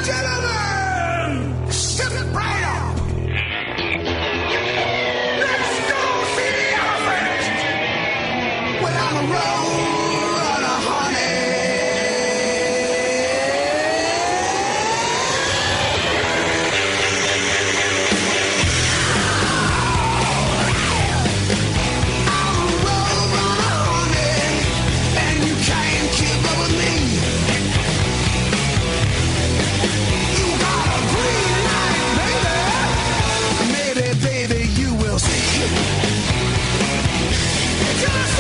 gentlemen, step right up. Let's go see the elephant without a roll and a honey. I'm a roll and a honey, and you can't keep up with me. You got a green light, baby. Maybe, baby, you will see. Just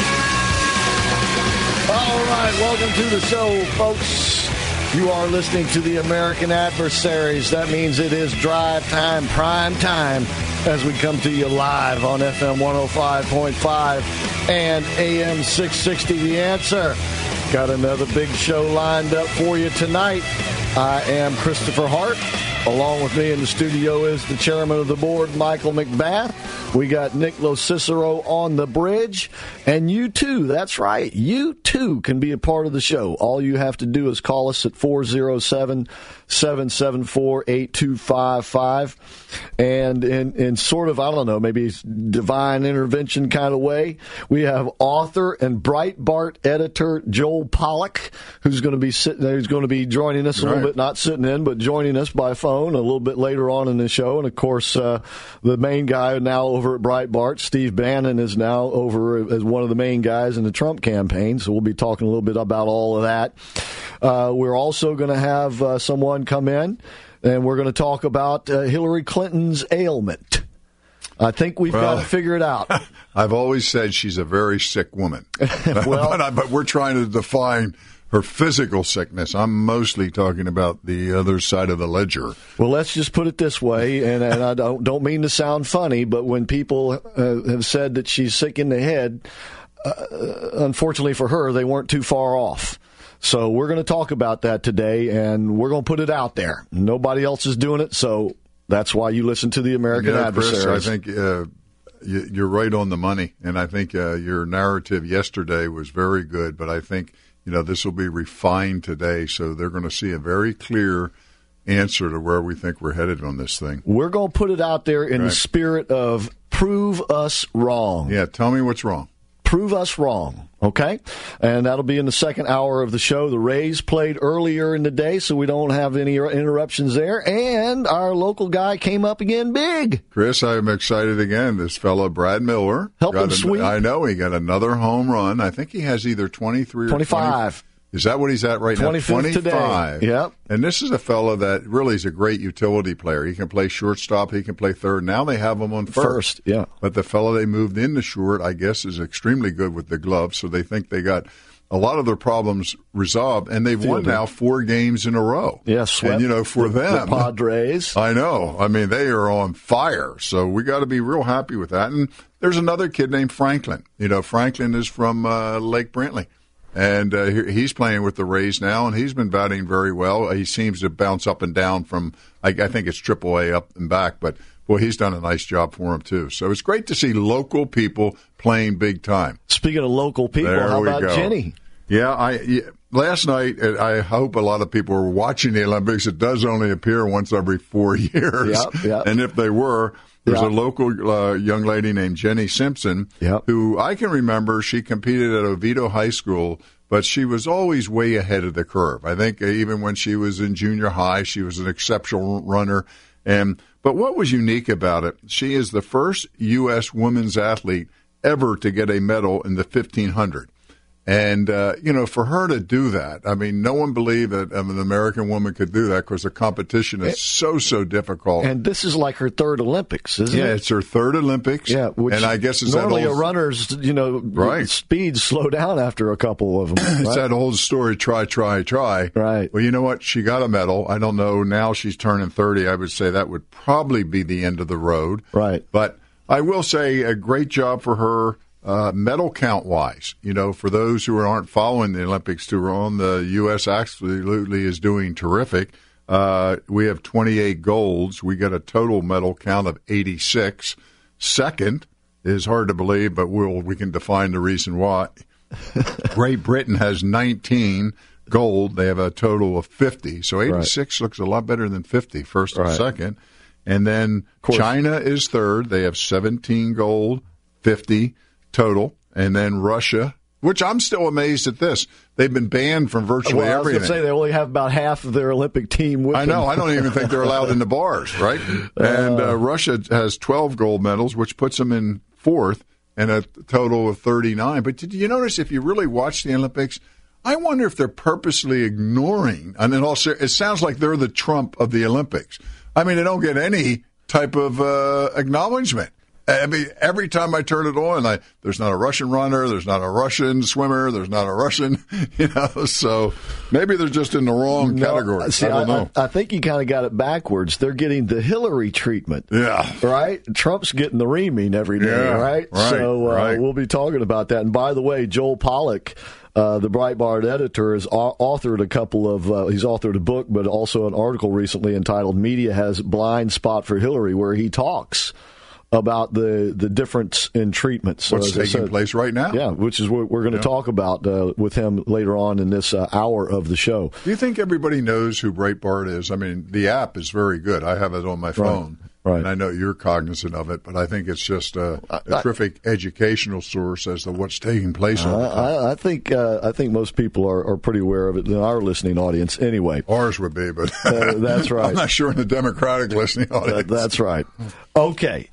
All right, welcome to the show, folks. You are listening to the American Adversaries. That means it is drive time, prime time, as we come to you live on FM 105.5 and AM 660. The Answer. Got another big show lined up for you tonight. I am Christopher Hart. Along with me in the studio is the chairman of the board, Michael McBath. We got Nick Locicero on the bridge. And you too, that's right, you too can be a part of the show. All you have to do is call us at 407-774-8255. And in sort of, I don't know, maybe divine intervention kind of way, we have author and Breitbart editor Joel Pollack, who's going to be sitting there, who's going to be joining us a little bit, not sitting in, but joining us by phone a little bit later on in the show. And of course, the main guy now over at Breitbart, Steve Bannon, is now over as one of the main guys in the Trump campaign. So we'll be talking a little bit about all of that. We're also going to have someone come in, and we're going to talk about Hillary Clinton's ailment. I think we've got to figure it out. I've always said she's a very sick woman. But we're trying to define her physical sickness. I'm mostly talking about the other side of the ledger. Well, let's just put it this way, and I don't mean to sound funny, but when people have said that she's sick in the head, unfortunately for her, they weren't too far off. So we're going to talk about that today, and we're going to put it out there. Nobody else is doing it, so that's why you listen to the American Adversaries. Chris, I think you're right on the money, and I think your narrative yesterday was very good, but I think this will be refined today, so they're going to see a very clear answer to where we think we're headed on this thing. We're going to put it out there in the spirit of prove us wrong. Yeah, tell me what's wrong. Prove us wrong, okay? And that'll be in the second hour of the show. The Rays played earlier in the day, so we don't have any interruptions there. And our local guy came up again big. Chris, I'm excited again. This fellow, Brad Miller. Help him sweep. I know. He got another home run. I think he has either 23 or 25. Is that what he's at right 25 now? 25 today. Yep. And this is a fellow that really is a great utility player. He can play shortstop. He can play third. Now they have him on first. Yeah. But the fellow they moved into short, I guess, is extremely good with the glove. So they think they got a lot of their problems resolved. And they've won now 4 games in a row. Yes. Yeah, and, for them. The Padres. I know. I mean, they are on fire. So we got to be real happy with that. And there's another kid named Franklin. Franklin is from Lake Brantley. And he's playing with the Rays now, and he's been batting very well. He seems to bounce up and down from, I think it's AAA up and back, but, boy, he's done a nice job for him, too. So it's great to see local people playing big time. Speaking of local people, how about Jenny? Yeah, last night, I hope a lot of people were watching the Olympics. It does only appear once every 4 years. Yep. And if they were, there's a local young lady named Jenny Simpson, who I can remember. She competed at Oviedo High School, but she was always way ahead of the curve. I think even when she was in junior high, she was an exceptional runner. But what was unique about it, she is the first U.S. women's athlete ever to get a medal in the 1500. And, for her to do that, I mean, no one believed that an American woman could do that because the competition is so difficult. And this is like her third Olympics, isn't it? Yeah, it's her third Olympics. Yeah, which and I guess it's normally that old, a runner's, speeds slow down after a couple of them. Right? It's that old story, try. Right. Well, you know what? She got a medal. I don't know. Now she's turning 30. I would say that would probably be the end of the road. Right. But I will say a great job for her. Medal count-wise, for those who aren't following the Olympics too long, the U.S. absolutely is doing terrific. We have 28 golds. We got a total medal count of 86. Second is hard to believe, but we can define the reason why. Great Britain has 19. gold. They have a total of 50. So 86 looks a lot better than 50, first and second. And then China is third. They have 17 gold, 50 total. And then Russia, which I'm still amazed at this. They've been banned from virtually everything. I was going to say they only have about half of their Olympic team with them. I know. I don't even think they're allowed in the bars, right? And Russia has 12 gold medals, which puts them in fourth, and a total of 39. But did you notice, if you really watch the Olympics, I wonder if they're purposely ignoring, and in all it sounds like they're the Trump of the Olympics. I mean, they don't get any type of acknowledgement. I mean, every time I turn it on, there's not a Russian runner, there's not a Russian swimmer, there's not a Russian, so maybe they're just in the wrong category. See, I don't know. I think you kind of got it backwards. They're getting the Hillary treatment. Yeah. Right? Trump's getting the reaming every day, right? So we'll be talking about that. And by the way, Joel Pollak, the Breitbart editor, has authored he's authored a book, but also an article recently entitled "Media Has Blind Spot for Hillary," where he talks about the difference in treatment. So, what's taking place right now. Yeah, which is what we're going to talk about with him later on in this hour of the show. Do you think everybody knows who Breitbart is? I mean, the app is very good. I have it on my phone. Right. And I know you're cognizant of it, but I think it's just a terrific educational source as to what's taking place on it. I think most people are pretty aware of it in our listening audience anyway. Ours would be, but that's right. I'm not sure in the Democratic listening audience. That's right. Okay.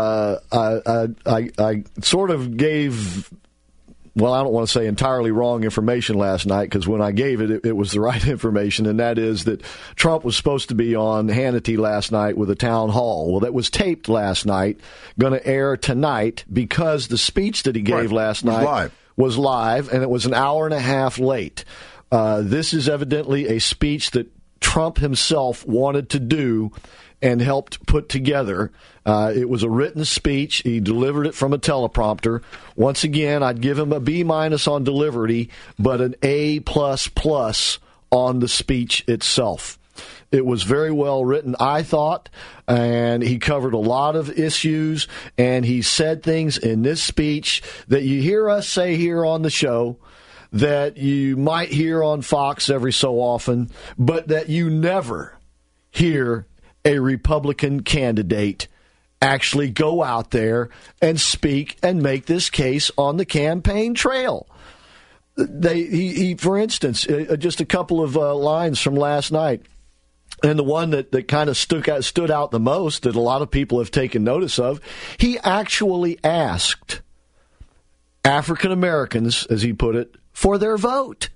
I sort of gave... Well, I don't want to say entirely wrong information last night, because when I gave it, it was the right information, and that is that Trump was supposed to be on Hannity last night with a town hall. Well, that was taped last night, going to air tonight, because the speech that he gave last night was live, and it was an hour and a half late. This is evidently a speech that Trump himself wanted to do and helped put together. It was a written speech. He delivered it from a teleprompter. Once again, I'd give him a B- on delivery, but an A++ on the speech itself. It was very well written, I thought, and he covered a lot of issues, and he said things in this speech that you hear us say here on the show, that you might hear on Fox every so often, but that you never hear a Republican candidate actually go out there and speak and make this case on the campaign trail. He for instance, just a couple of lines from last night, and the one that kind of stood out the most, that a lot of people have taken notice of, he actually asked African Americans, as he put it, for their vote.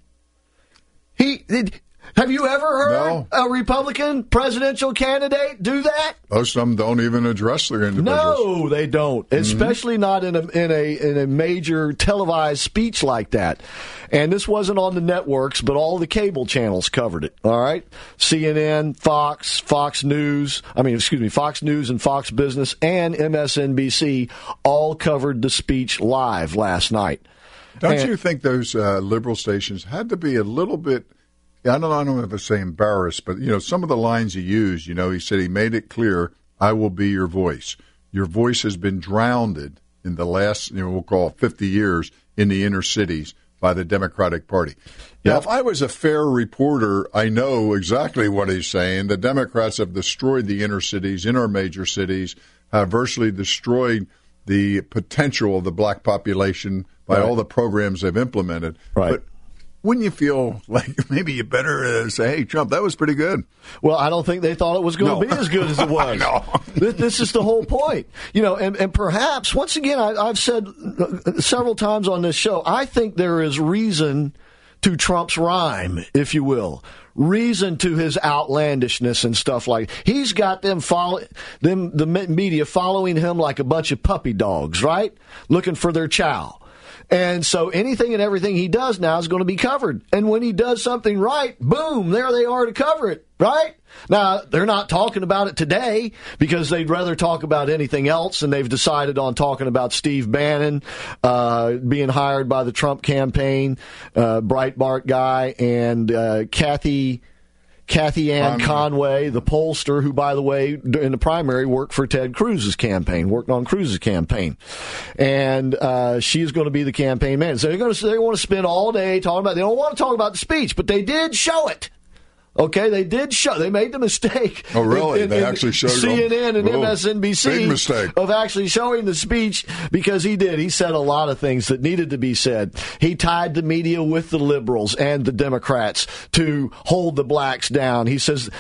Have you ever heard a Republican presidential candidate do that? Most of them don't even address their individuals. No, they don't, especially not in a major televised speech like that. And this wasn't on the networks, but all the cable channels covered it. All right, CNN, Fox News and Fox Business and MSNBC all covered the speech live last night. Don't you think those liberal stations had to be a little bit? I don't know if I say embarrassed, but, some of the lines he used, he said he made it clear, I will be your voice. Your voice has been drowned in the last, we'll call it 50 years in the inner cities by the Democratic Party. Now, if I was a fair reporter, I know exactly what he's saying. The Democrats have destroyed the inner cities in our major cities, have virtually destroyed the potential of the black population by all the programs they've implemented. Right. But wouldn't you feel like maybe you better say, hey, Trump, that was pretty good? Well, I don't think they thought it was going to be as good as it was. No. This is the whole point. And perhaps, once again, I've said several times on this show, I think there is reason to Trump's rhyme, if you will. Reason to his outlandishness and stuff like. He's got the media following him like a bunch of puppy dogs, right? Looking for their chow. And so anything and everything he does now is going to be covered. And when he does something right, boom, there they are to cover it, right? Now, they're not talking about it today because they'd rather talk about anything else, and they've decided on talking about Steve Bannon being hired by the Trump campaign, Breitbart guy, and Kathy Kathy Ann Conway, the pollster, who, by the way, in the primary worked for Ted Cruz's campaign, worked on Cruz's campaign. And she's going to be the campaign manager. So they want to spend all day talking about, they don't want to talk about the speech, but they did show it. Okay, they did show. They made the mistake. Oh, really? They actually showed CNN and MSNBC big mistake of actually showing the speech, because he did. He said a lot of things that needed to be said. He tied the media with the liberals and the Democrats to hold the blacks down. He says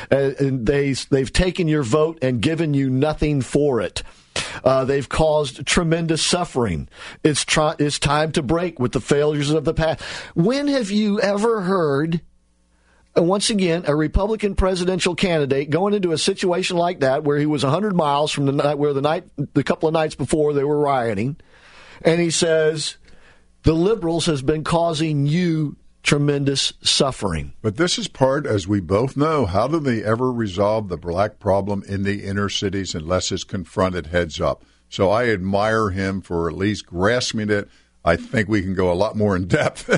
they've taken your vote and given you nothing for it. They've caused tremendous suffering. It's time to break with the failures of the past. When have you ever heard, once again, a Republican presidential candidate going into a situation like that, where he was 100 miles from the couple of nights before they were rioting, and he says, the liberals has been causing you tremendous suffering. But this is part, as we both know, how do they ever resolve the black problem in the inner cities unless it's confronted heads up? So I admire him for at least grasping it. I think we can go a lot more in depth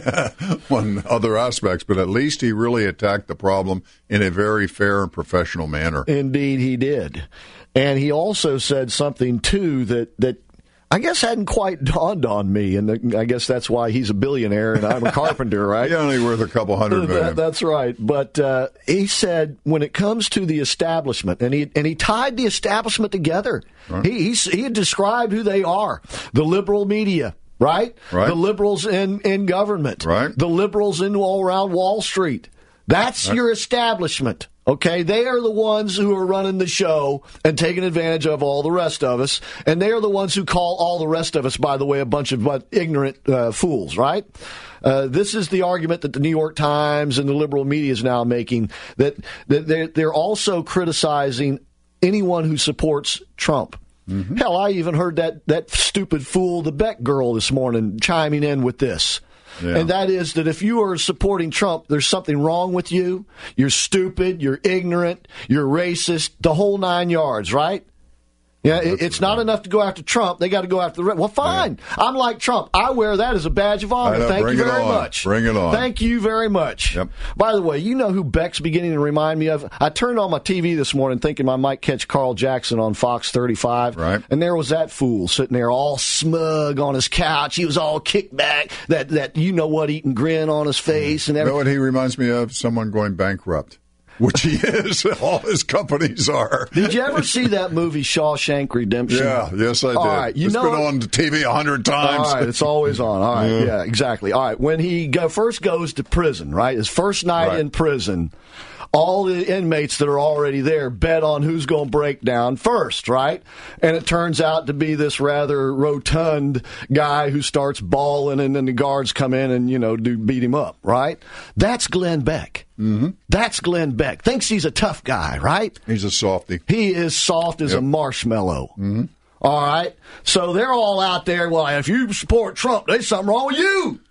on other aspects, but at least he really attacked the problem in a very fair and professional manner. Indeed, he did. And he also said something, too, that I guess hadn't quite dawned on me, and I guess that's why he's a billionaire and I'm a carpenter, right? He's only worth a couple $100 million. That's right. But he said when it comes to the establishment, and he tied the establishment together. Right. He had described who they are: the liberal media. Right? The liberals in government. Right. The liberals all around Wall Street. That's your establishment. Okay? They are the ones who are running the show and taking advantage of all the rest of us. And they are the ones who call all the rest of us, by the way, a bunch of ignorant fools, right? This is the argument that the New York Times and the liberal media is now making, that they're also criticizing anyone who supports Trump. Mm-hmm. Hell, I even heard that stupid fool, the Beck girl, this morning chiming in with this. Yeah. And that is that if you are supporting Trump, there's something wrong with you. You're stupid, you're ignorant, you're racist, the whole 9 yards, right? Yeah, it's not enough to go after Trump. They got to go after the rest. Well, fine. Yeah. I'm like Trump. I wear that as a badge of honor. Thank you very much. Bring it on. Thank you very much. Yep. By the way, you know who Beck's beginning to remind me of? I turned on my TV this morning thinking I might catch Carl Jackson on Fox 35. Right. And there was that fool sitting there all smug on his couch. He was all kicked back, that you-know-what-eating grin on his face. And everything. You know what he reminds me of? Someone going bankrupt. Which he is. All his companies are. Did you ever see that movie, Shawshank Redemption? Yeah, yes, I did. All right, it's been on TV 100 times. All right, it's always on. All right, yeah exactly. All right, when he first goes to prison, right, his first night in prison, all the inmates that are already there bet on who's going to break down first, right? And it turns out to be this rather rotund guy who starts bawling, and then the guards come in and, beat him up, right? That's Glenn Beck. Mm-hmm. That's Glenn Beck. Thinks he's a tough guy, right? He's a softy. He is soft as a marshmallow. Mm-hmm. All right? So they're all out there, well, if you support Trump, there's something wrong with you.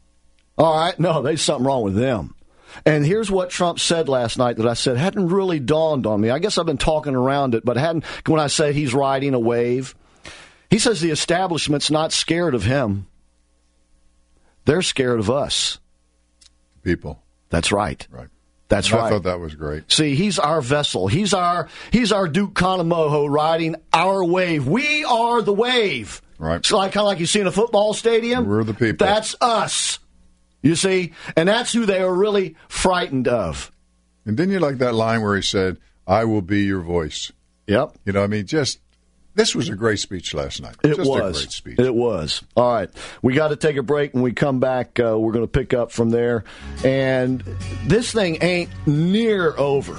All right? No, there's something wrong with them. And here's what Trump said last night that I said hadn't really dawned on me. I guess I've been talking around it, but when I say he's riding a wave. He says the establishment's not scared of him. They're scared of us. People. That's right. Right. That's right. I thought that was great. See, he's our vessel. He's our Duke Kahanamoku riding our wave. We are the wave. Right. It's kind of like you see in a football stadium. We're the people. That's us. You see? And that's who they are really frightened of. And didn't you like that line where he said, I will be your voice? Yep. This was a great speech last night. It was. A great speech. It was. All right. We got to take a break. When we come back, we're going to pick up from there. And this thing ain't near over.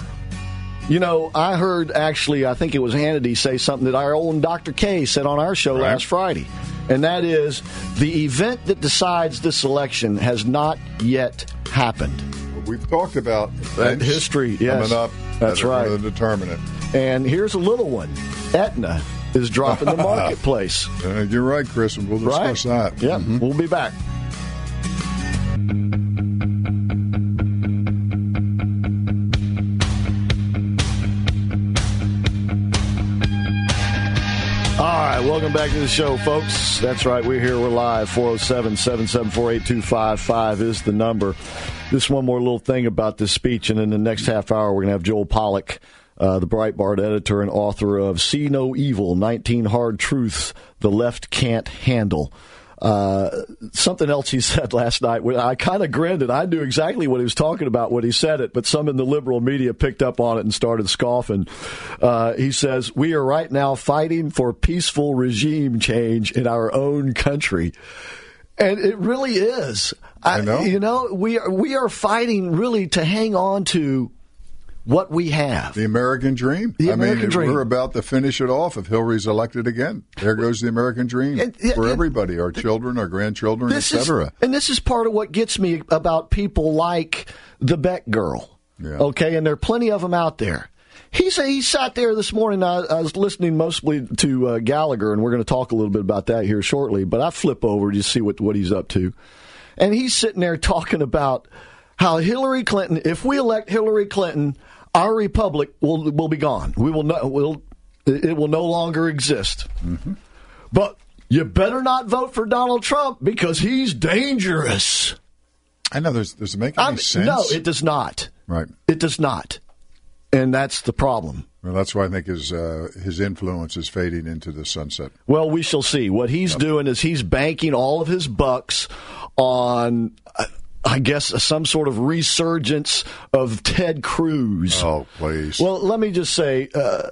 I heard, actually, I think it was Hannity say something that our own Dr. K said on our show last Friday. And that is, the event that decides this election has not yet happened. We've talked about that history, yes. Coming up. That's right. To determine it. And here's a little one. Aetna is dropping the marketplace. You're right, Chris, and we'll discuss that. Yeah, We'll be back. Welcome back to the show, folks. That's right. We're here. We're live. 407-774-8255 is the number. Just one more little thing about this speech, and in the next half hour, we're going to have Joel Pollak, the Breitbart editor and author of See No Evil, 19 Hard Truths the Left Can't Handle. Something else he said last night, I kind of grinned, and I knew exactly what he was talking about when he said it, but some in the liberal media picked up on it and started scoffing. He says, we are right now fighting for peaceful regime change in our own country. And it really is. I know. You know, we are fighting really to hang on to what we have. The American dream. The American dream. We're about to finish it off if Hillary's elected again. There goes the American dream for everybody, our children, our grandchildren, etc. And this is part of what gets me about people like the Beck girl. Yeah. Okay, and there are plenty of them out there. He sat there this morning. I was listening mostly to Gallagher, and we're going to talk a little bit about that here shortly. But I flip over to see what he's up to. And he's sitting there talking about how Hillary Clinton, if we elect Hillary Clinton, our republic will be gone. It will no longer exist. Mm-hmm. But you better not vote for Donald Trump because he's dangerous. I know. Does it make any sense? No, it does not. Right. It does not. And that's the problem. Well, that's why I think his influence is fading into the sunset. Well, we shall see. What he's doing is he's banking all of his bucks on, I guess, some sort of resurgence of Ted Cruz. Oh, please. Well, let me just say,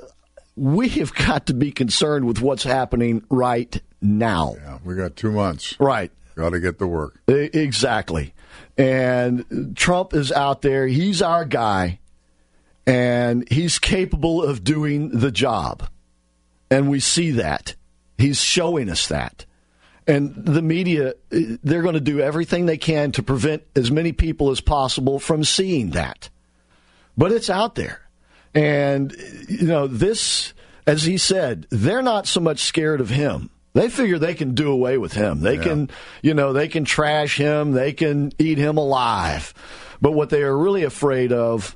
we have got to be concerned with what's happening right now. Yeah, we got 2 months. Right. Got to get to work. Exactly. And Trump is out there. He's our guy. And he's capable of doing the job. And we see that. He's showing us that. And the media, they're going to do everything they can to prevent as many people as possible from seeing that. But it's out there. And, you know, this, as he said, they're not so much scared of him. They figure they can do away with him. They can, you know, they can trash him. They can eat him alive. But what they are really afraid of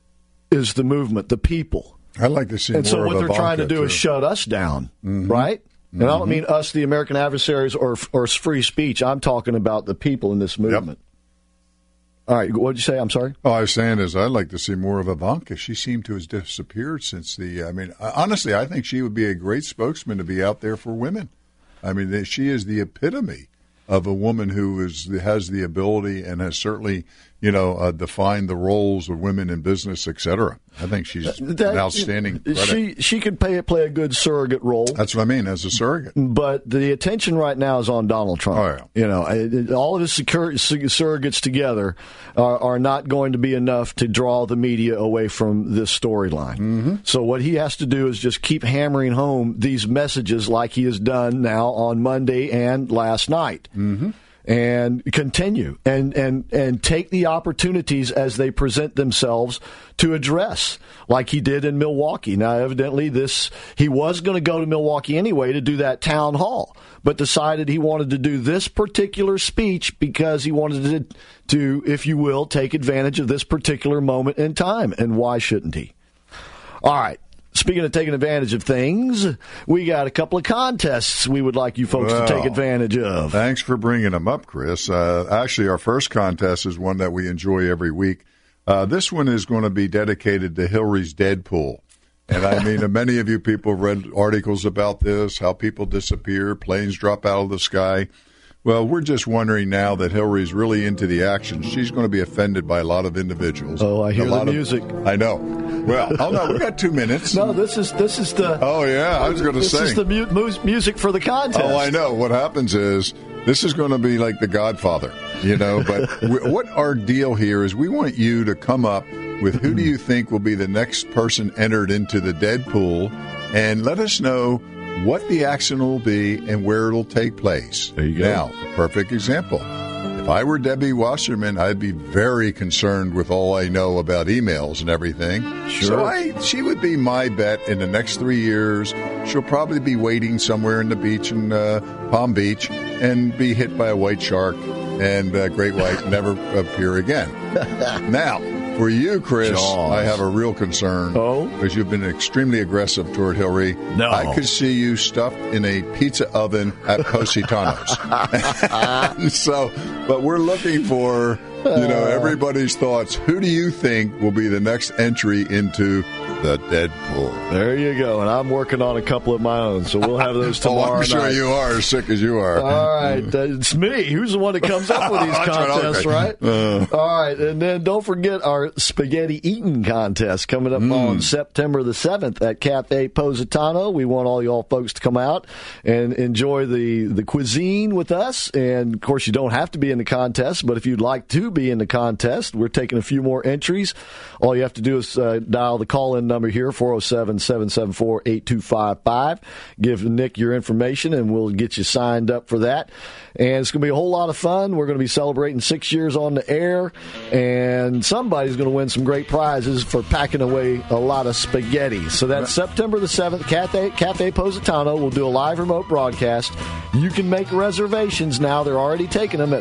is the movement, the people. I'd like to see more of Ivanka. And so what they're trying to do too. is shut us down, right? And I don't mean us, the American adversaries, or free speech. I'm talking about the people in this movement. Yep. All right, what did you say? I'm sorry? Oh, I was saying is I'd like to see more of Ivanka. She seemed to have disappeared since honestly, I think she would be a great spokesman to be out there for women. I mean, she is the epitome of a woman who has the ability and has certainly, defined the roles of women in business, et cetera. I think she's an outstanding credit. She could play a good surrogate role. That's what I mean, as a surrogate. But the attention right now is on Donald Trump. Oh, yeah. All of his surrogates together are not going to be enough to draw the media away from this storyline. Mm-hmm. So what he has to do is just keep hammering home these messages like he has done now on Monday and last night. Mm-hmm. And continue and take the opportunities as they present themselves to address, like he did in Milwaukee. Now, evidently, he was going to go to Milwaukee anyway to do that town hall, but decided he wanted to do this particular speech because he wanted to, if you will, take advantage of this particular moment in time. And why shouldn't he? All right. Speaking of taking advantage of things, we got a couple of contests we would like you folks to take advantage of. Thanks for bringing them up, Chris. Actually, our first contest is one that we enjoy every week. This one is going to be dedicated to Hillary's Deadpool. And I mean, many of you people read articles about this, how people disappear, planes drop out of the sky. Well, we're just wondering now that Hillary's really into the action. She's going to be offended by a lot of individuals. Oh, I hear the music. I know. Well, we got 2 minutes. No, this is the. Oh yeah, I was going to say this is the music for the contest. Oh, I know. What happens is this is going to be like The Godfather, But what our deal here is, we want you to come up with who do you think will be the next person entered into the Deadpool, and let us know what the action will be and where it'll take place. There you go. Now, a perfect example. If I were Debbie Wasserman, I'd be very concerned with all I know about emails and everything. Sure. So she would be my bet in the next 3 years. She'll probably be waiting somewhere in the beach in Palm Beach and be hit by a white shark, and great white never appear again. Now, For you, Chris, Jaws. I have a real concern. Oh? Because you've been extremely aggressive toward Hillary. No. I could see you stuffed in a pizza oven at Positano's. But we're looking for, everybody's thoughts. Who do you think will be the next entry into the Deadpool? There you go. And I'm working on a couple of my own, so we'll have those tomorrow I'm sure night. you are, as sick as you are. All right. It's me. Who's the one that comes up with these contests, right? All right. And then don't forget our spaghetti eating contest coming up on September the 7th at Cafe Positano. We want all y'all folks to come out and enjoy the cuisine with us. And, of course, you don't have to be in the contest, but if you'd like to be in the contest, we're taking a few more entries. All you have to do is dial the call-in number here, 407-774-8255. Give Nick your information, and we'll get you signed up for that. And it's going to be a whole lot of fun. We're going to be celebrating 6 years on the air, and somebody's going to win some great prizes for packing away a lot of spaghetti. So that's September the 7th, Cafe Positano. We'll do a live remote broadcast. You can make reservations now. They're already taking them at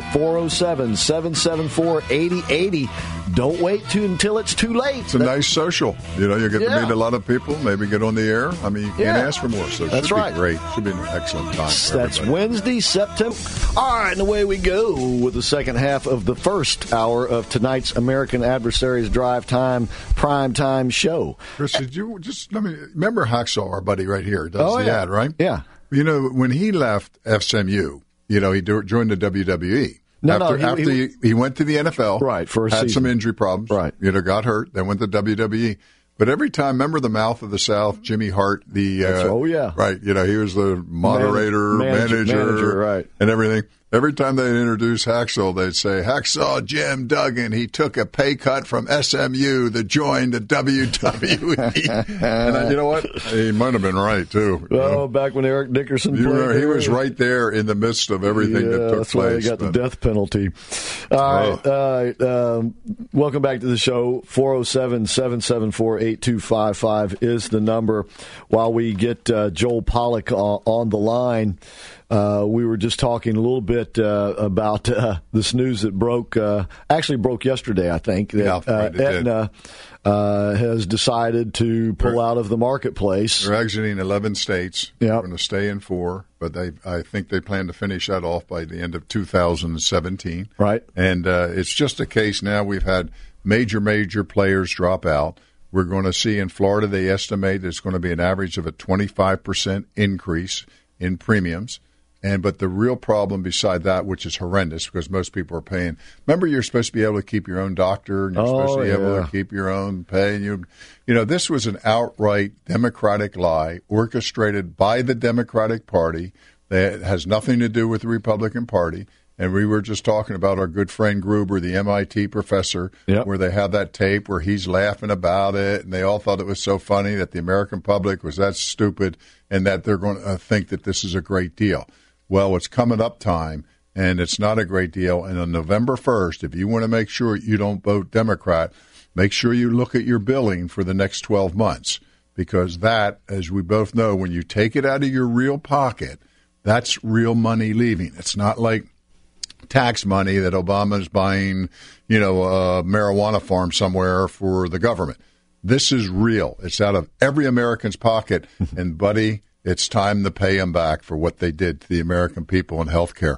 407-774-8080. Don't wait until it's too late. It's a nice social. You get to meet a lot of people, maybe get on the air. I mean, you can't ask for more. So it should be great. Should be an excellent time for That's everybody. Wednesday, September. All right, and away we go with the second half of the first hour of tonight's American Adversaries Drive Time Primetime Show. Chris, did you let me remember Hacksaw, our buddy right here, does the ad, right? Yeah. When he left SMU, he joined the WWE. After he went to the NFL, right, for a had season. some injury problems, right, got hurt, then went to WWE. But every time, remember the Mouth of the South, Jimmy Hart, right, he was the moderator, manager, right, and everything. Every time they'd introduce Hacksaw, they'd say, Hacksaw Jim Duggan, he took a pay cut from SMU to join the WWE. And you know what? He might have been right, too. Well, back when Eric Dickerson played. He was right there in the midst of everything that took that's place. Why they got the death penalty. All right. Welcome back to the show. 407-774-8255 is the number. While we get Joel Pollack on the line, we were just talking a little bit about this news that broke yesterday, I think, that Aetna has decided to pull out of the marketplace. They're exiting 11 states. Yep. They're going to stay in 4, but I think they plan to finish that off by the end of 2017. Right. And it's just a case now we've had major players drop out. We're going to see in Florida, they estimate there's going to be an average of a 25% increase in premiums. But the real problem beside that, which is horrendous because most people are paying. Remember, you're supposed to be able to keep your own doctor and you're supposed to be able to keep your own pay. And this was an outright Democratic lie orchestrated by the Democratic Party that has nothing to do with the Republican Party. And we were just talking about our good friend Gruber, the MIT professor, where they have that tape where he's laughing about it, and they all thought it was so funny that the American public was that stupid and that they're going to think that this is a great deal. Well, it's coming up time, and it's not a great deal. And on November 1st, if you want to make sure you don't vote Democrat, make sure you look at your billing for the next 12 months. Because that, as we both know, when you take it out of your real pocket, that's real money leaving. It's not like tax money that Obama's buying, a marijuana farm somewhere for the government. This is real. It's out of every American's pocket. And, buddy, it's time to pay them back for what they did to the American people in health care.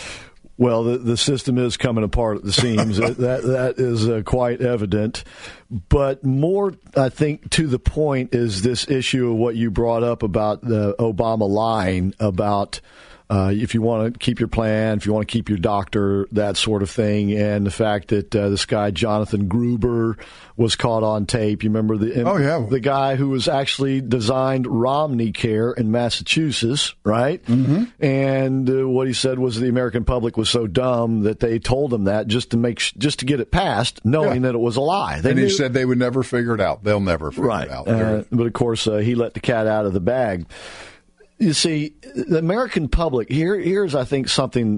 Well, the system is coming apart at the seams. that is quite evident. But more, I think, to the point is this issue of what you brought up about the Obama lying about if you want to keep your plan, if you want to keep your doctor, that sort of thing, and the fact that this guy, Jonathan Gruber, was caught on tape. You remember the guy who was actually designed Romney Care in Massachusetts, right? Mm-hmm. And what he said was the American public was so dumb that they told him that just to get it passed, knowing that it was a lie. He said they would never figure it out. They'll never figure it out. But, of course, he let the cat out of the bag. You see, the American public, here's, I think,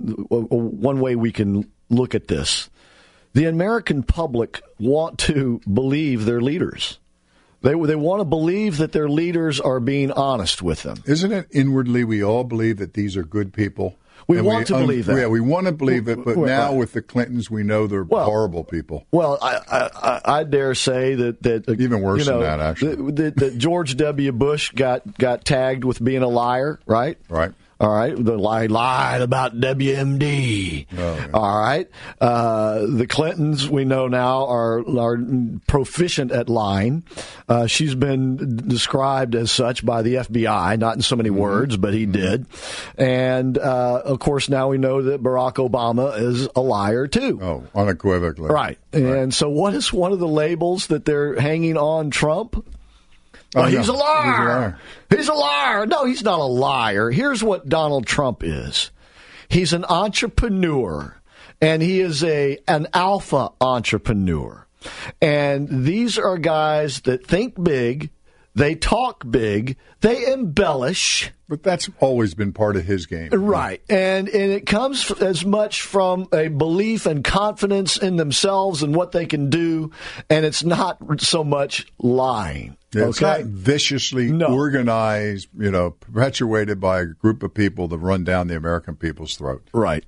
one way we can look at this. The American public want to believe their leaders. They want to believe that their leaders are being honest with them. Isn't it inwardly we all believe that these are good people? We want to believe that. Yeah, we want to believe it, but now with the Clintons, we know they're horrible people. Well, I dare say that even worse than that, actually, that George W. Bush got tagged with being a liar, right? Right. All right, the lied about WMD. Oh, yeah. All right, the Clintons we know now are proficient at lying. She's been described as such by the FBI, not in so many words, but he did. And of course, now we know that Barack Obama is a liar too. Oh, unequivocally. Right. And so, what is one of the labels that they're hanging on Trump? Oh, he's a liar. He's a liar. No, he's not a liar. Here's what Donald Trump is. He's an entrepreneur, and he is an alpha entrepreneur. And these are guys that think big, they talk big, they embellish. But that's always been part of his game. Right. And it comes as much from a belief and confidence in themselves and what they can do, and it's not so much lying. Yeah, it's not viciously organized, perpetuated by a group of people that run down the American people's throat. Right.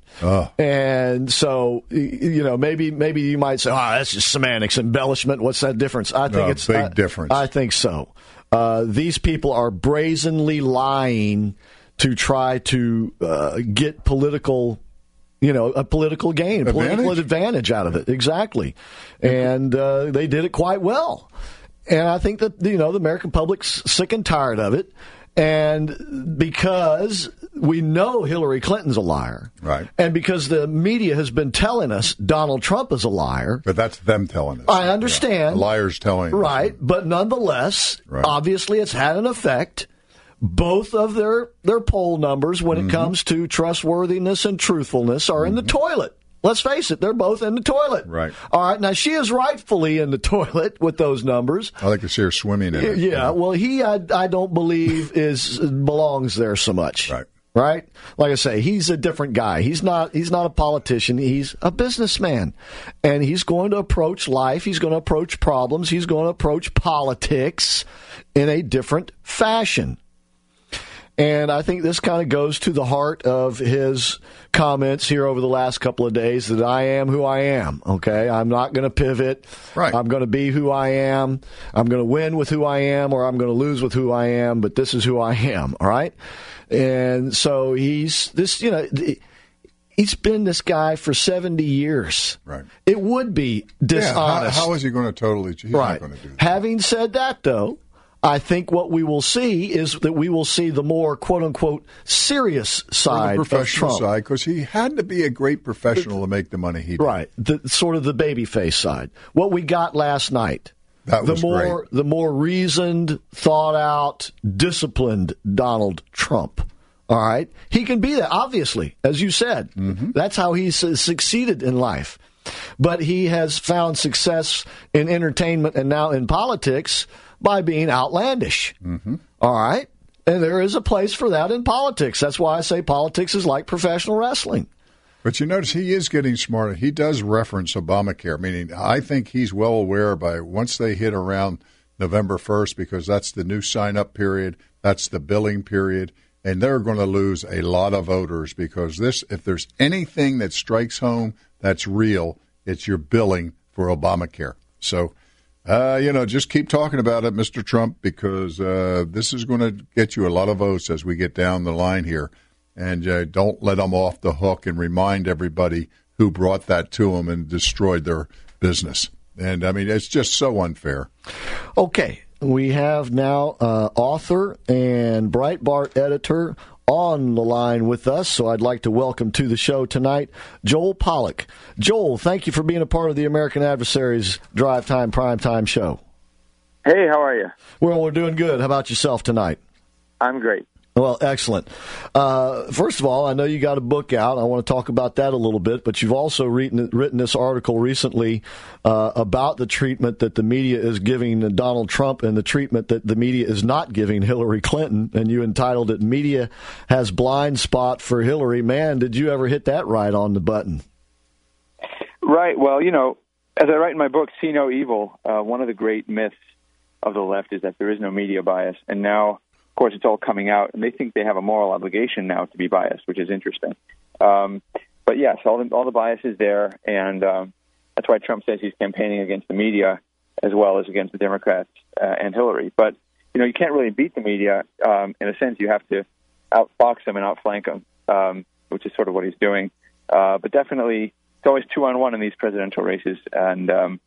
And so, maybe you might say, that's just semantics, embellishment. What's that difference? I think it's a big difference. I think so. These people are brazenly lying to try to get political, a political gain, political advantage out of it. Exactly. And they did it quite well. And I think that, the American public's sick and tired of it. And because we know Hillary Clinton's a liar. Right. And because the media has been telling us Donald Trump is a liar. But that's them telling us. I understand. Yeah. The liars telling us. Right. But nonetheless, obviously it's had an effect. Both of their poll numbers when it comes to trustworthiness and truthfulness are in the toilet. Let's face it, they're both in the toilet. Right. All right. Now, she is rightfully in the toilet with those numbers. I like to see her swimming in it. Yeah. Well, I don't believe belongs there so much. Right. Right? Like I say, he's a different guy. He's not a politician. He's a businessman. And he's going to approach life. He's going to approach problems. He's going to approach politics in a different fashion. And I think this kind of goes to the heart of his comments here over the last couple of days that I am who I am, okay? I'm not going to pivot. Right. I'm going to be who I am. I'm going to win with who I am, or I'm going to lose with who I am, but this is who I am, all right? And so he's been this guy for 70 years. Right. It would be dishonest. How is he going to totally? He's not going to do that. Having said that, though, I think what we will see is that we will see the more quote-unquote serious side of Trump. The professional side, because he had to be a great professional to make the money he did. Right, sort of the babyface side. What we got last night, that was great. The more reasoned, thought-out, disciplined Donald Trump. All right? He can be that, obviously, as you said. Mm-hmm. That's how he's succeeded in life. But he has found success in entertainment and now in politics by being outlandish. Mm-hmm. All right? And there is a place for that in politics. That's why I say politics is like professional wrestling. But you notice he is getting smarter. He does reference Obamacare, meaning I think he's well aware by once they hit around November 1st, because that's the new sign-up period, that's the billing period, and they're going to lose a lot of voters because if there's anything that strikes home that's real, it's your billing for Obamacare. So, just keep talking about it, Mr. Trump, because this is going to get you a lot of votes as we get down the line here. And don't let them off the hook, and remind everybody who brought that to them and destroyed their business. And, I mean, it's just so unfair. Okay. We have now author and Breitbart editor on the line with us, so I'd like to welcome to the show tonight Joel Pollak. Joel, thank you for being a part of the American Adversaries Drive Time Primetime show. Hey, how are you? Well, we're doing good. How about yourself tonight? I'm great. Well, excellent. First of all, I know you got a book out. I want to talk about that a little bit, but you've also written this article recently about the treatment that the media is giving Donald Trump and the treatment that the media is not giving Hillary Clinton, and you entitled it, "Media Has Blind Spot for Hillary." Man, did you ever hit that right on the button? Right. Well, as I write in my book, See No Evil, one of the great myths of the left is that there is no media bias, and now, of course, it's all coming out, and they think they have a moral obligation now to be biased, which is interesting. But yes, all the bias is there, and that's why Trump says he's campaigning against the media as well as against the Democrats and Hillary. But you can't really beat the media. In a sense, you have to outfox them and outflank them, which is sort of what he's doing. But definitely, it's always 2-on-1 in these presidential races, and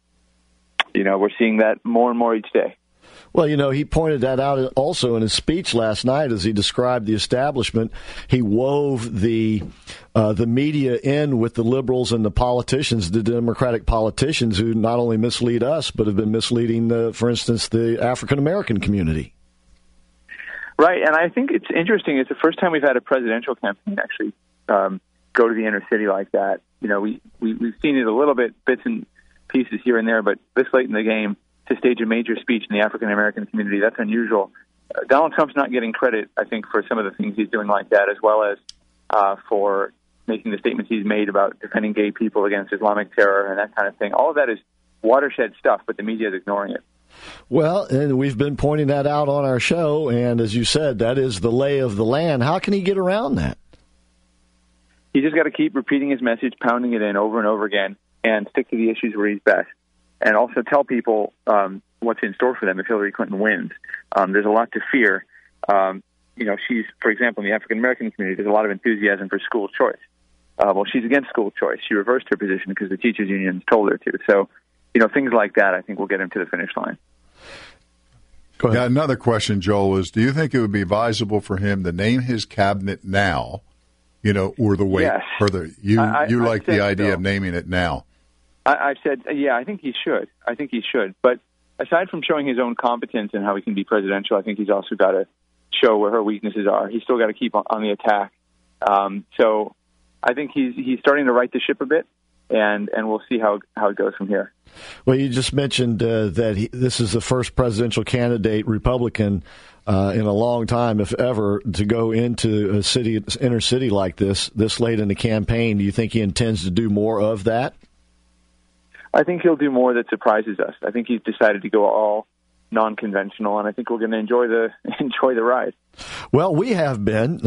we're seeing that more and more each day. Well, he pointed that out also in his speech last night as he described the establishment. He wove the media in with the liberals and the politicians, the Democratic politicians, who not only mislead us, but have been misleading, for instance, the African-American community. Right, and I think it's interesting. It's the first time we've had a presidential campaign actually go to the inner city like that. We've seen it a little bit, bits and pieces here and there, but this late in the game, to stage a major speech in the African-American community, that's unusual. Donald Trump's not getting credit, I think, for some of the things he's doing like that, as well as for making the statements he's made about defending gay people against Islamic terror and that kind of thing. All of that is watershed stuff, but the media is ignoring it. Well, and we've been pointing that out on our show, and as you said, that is the lay of the land. How can he get around that? He's just got to keep repeating his message, pounding it in over and over again, and stick to the issues where he's best. And also tell people what's in store for them if Hillary Clinton wins. There's a lot to fear. She's, for example, in the African-American community, there's a lot of enthusiasm for school choice. Well, she's against school choice. She reversed her position because the teachers' unions told her to. So, things like that, I think, will get him to the finish line. Go ahead. Yeah, another question, Joel, is do you think it would be advisable for him to name his cabinet now, or the wait yes. further? You like the idea of naming it now. I've said, I think he should. But aside from showing his own competence and how he can be presidential, I think he's also got to show where her weaknesses are. He's still got to keep on the attack. So I think he's starting to right the ship a bit, and we'll see how it goes from here. Well, you just mentioned that this is the first presidential candidate, Republican, in a long time, if ever, to go into a inner city like this late in the campaign. Do you think he intends to do more of that? I think he'll do more that surprises us. I think he's decided to go all non-conventional, and I think we're going to enjoy the ride. Well, we have been.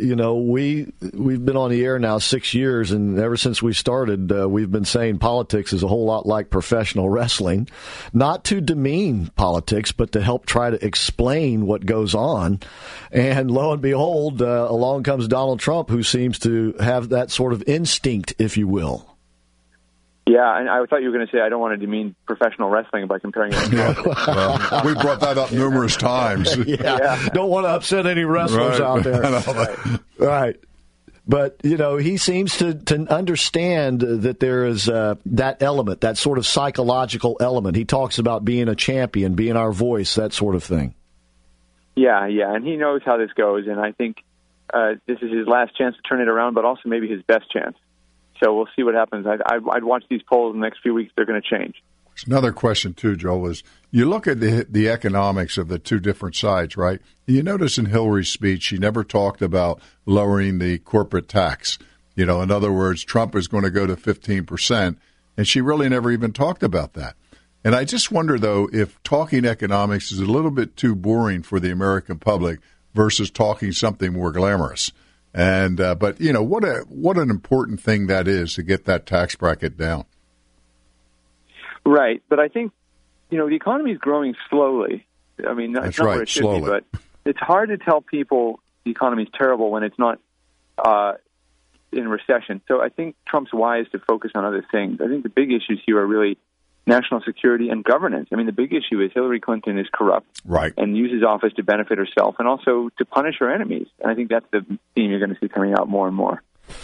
We've been on the air now 6 years, and ever since we started, we've been saying politics is a whole lot like professional wrestling. Not to demean politics, but to help try to explain what goes on. And lo and behold, along comes Donald Trump, who seems to have that sort of instinct, if you will. Yeah, and I thought you were going to say I don't want to demean professional wrestling by comparing it to politics. Well, we brought that up numerous times. Yeah. Don't want to upset any wrestlers out there. Right. But, he seems to understand that there is that element, that sort of psychological element. He talks about being a champion, being our voice, that sort of thing. Yeah, and he knows how this goes, and I think this is his last chance to turn it around, but also maybe his best chance. So we'll see what happens. I'd watch these polls in the next few weeks. They're going to change. Another question, too, Joel, is you look at the economics of the two different sides, right? You notice in Hillary's speech, she never talked about lowering the corporate tax. In other words, Trump is going to go to 15%, and she really never even talked about that. And I just wonder, though, if talking economics is a little bit too boring for the American public versus talking something more glamorous. And but what an important thing that is to get that tax bracket down. Right, but I think the economy is growing slowly. I mean, that's not where it should be, but it's hard to tell people the economy is terrible when it's not in recession. So I think Trump's wise to focus on other things. I think the big issues here are really national security and governance. I mean, the big issue is Hillary Clinton is corrupt, right, and uses office to benefit herself and also to punish her enemies. And I think that's the theme you're going to see coming out more and more.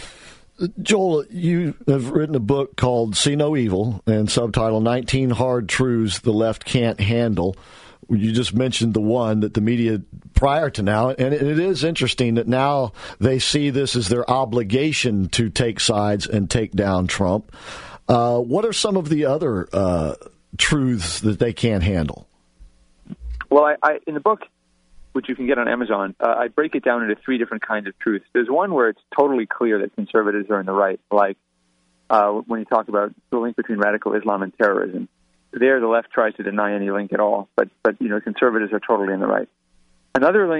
Joel, you have written a book called See No Evil and subtitled 19 Hard Truths the Left Can't Handle. You just mentioned the one that the media prior to now, and it is interesting that now they see this as their obligation to take sides and take down Trump. What are some of the other truths that they can't handle? Well, I in the book, which you can get on Amazon, I break it down into three different kinds of truths. There's one where it's totally clear that conservatives are in the right, like when you talk about the link between radical Islam and terrorism. There, the left tries to deny any link at all, but conservatives are totally in the right. Another link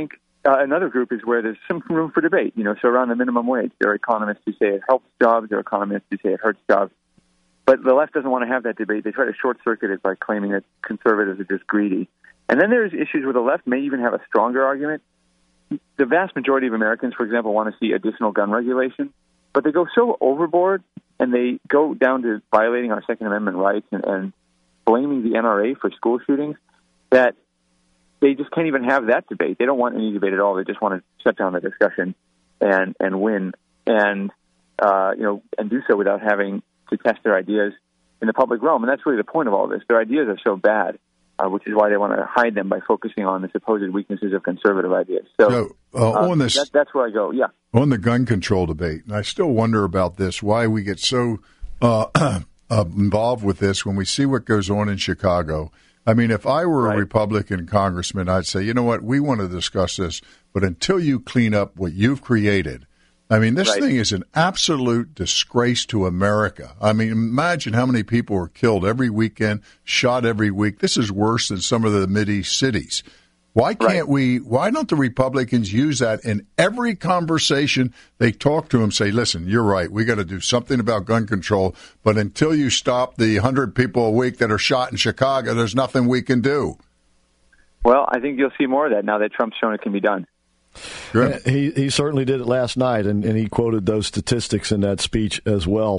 another group is where there's some room for debate. So around the minimum wage, there are economists who say it helps jobs, there are economists who say it hurts jobs. But the left doesn't want to have that debate. They try to short-circuit it by claiming that conservatives are just greedy. And then there's issues where the left may even have a stronger argument. The vast majority of Americans, for example, want to see additional gun regulation, but they go so overboard and they go down to violating our Second Amendment rights and blaming the NRA for school shootings that they just can't even have that debate. They don't want any debate at all. They just want to shut down the discussion and win and do so without having to test their ideas in the public realm. And that's really the point of all this. Their ideas are so bad, which is why they want to hide them by focusing on the supposed weaknesses of conservative ideas. So on this, that's where I go, yeah. On the gun control debate, and I still wonder about this, why we get so involved with this when we see what goes on in Chicago. I mean, if I were a Republican congressman, I'd say, you know what, we want to discuss this, but until you clean up what you've created, I mean, this thing is an absolute disgrace to America. I mean, imagine how many people are killed every weekend, shot every week. This is worse than some of the Mideast cities. Why don't the Republicans use that in every conversation they talk to them, say, listen, you're right, we got to do something about gun control, but until you stop the 100 people a week that are shot in Chicago, there's nothing we can do. Well, I think you'll see more of that now that Trump's shown it can be done. He certainly did it last night, and he quoted those statistics in that speech as well.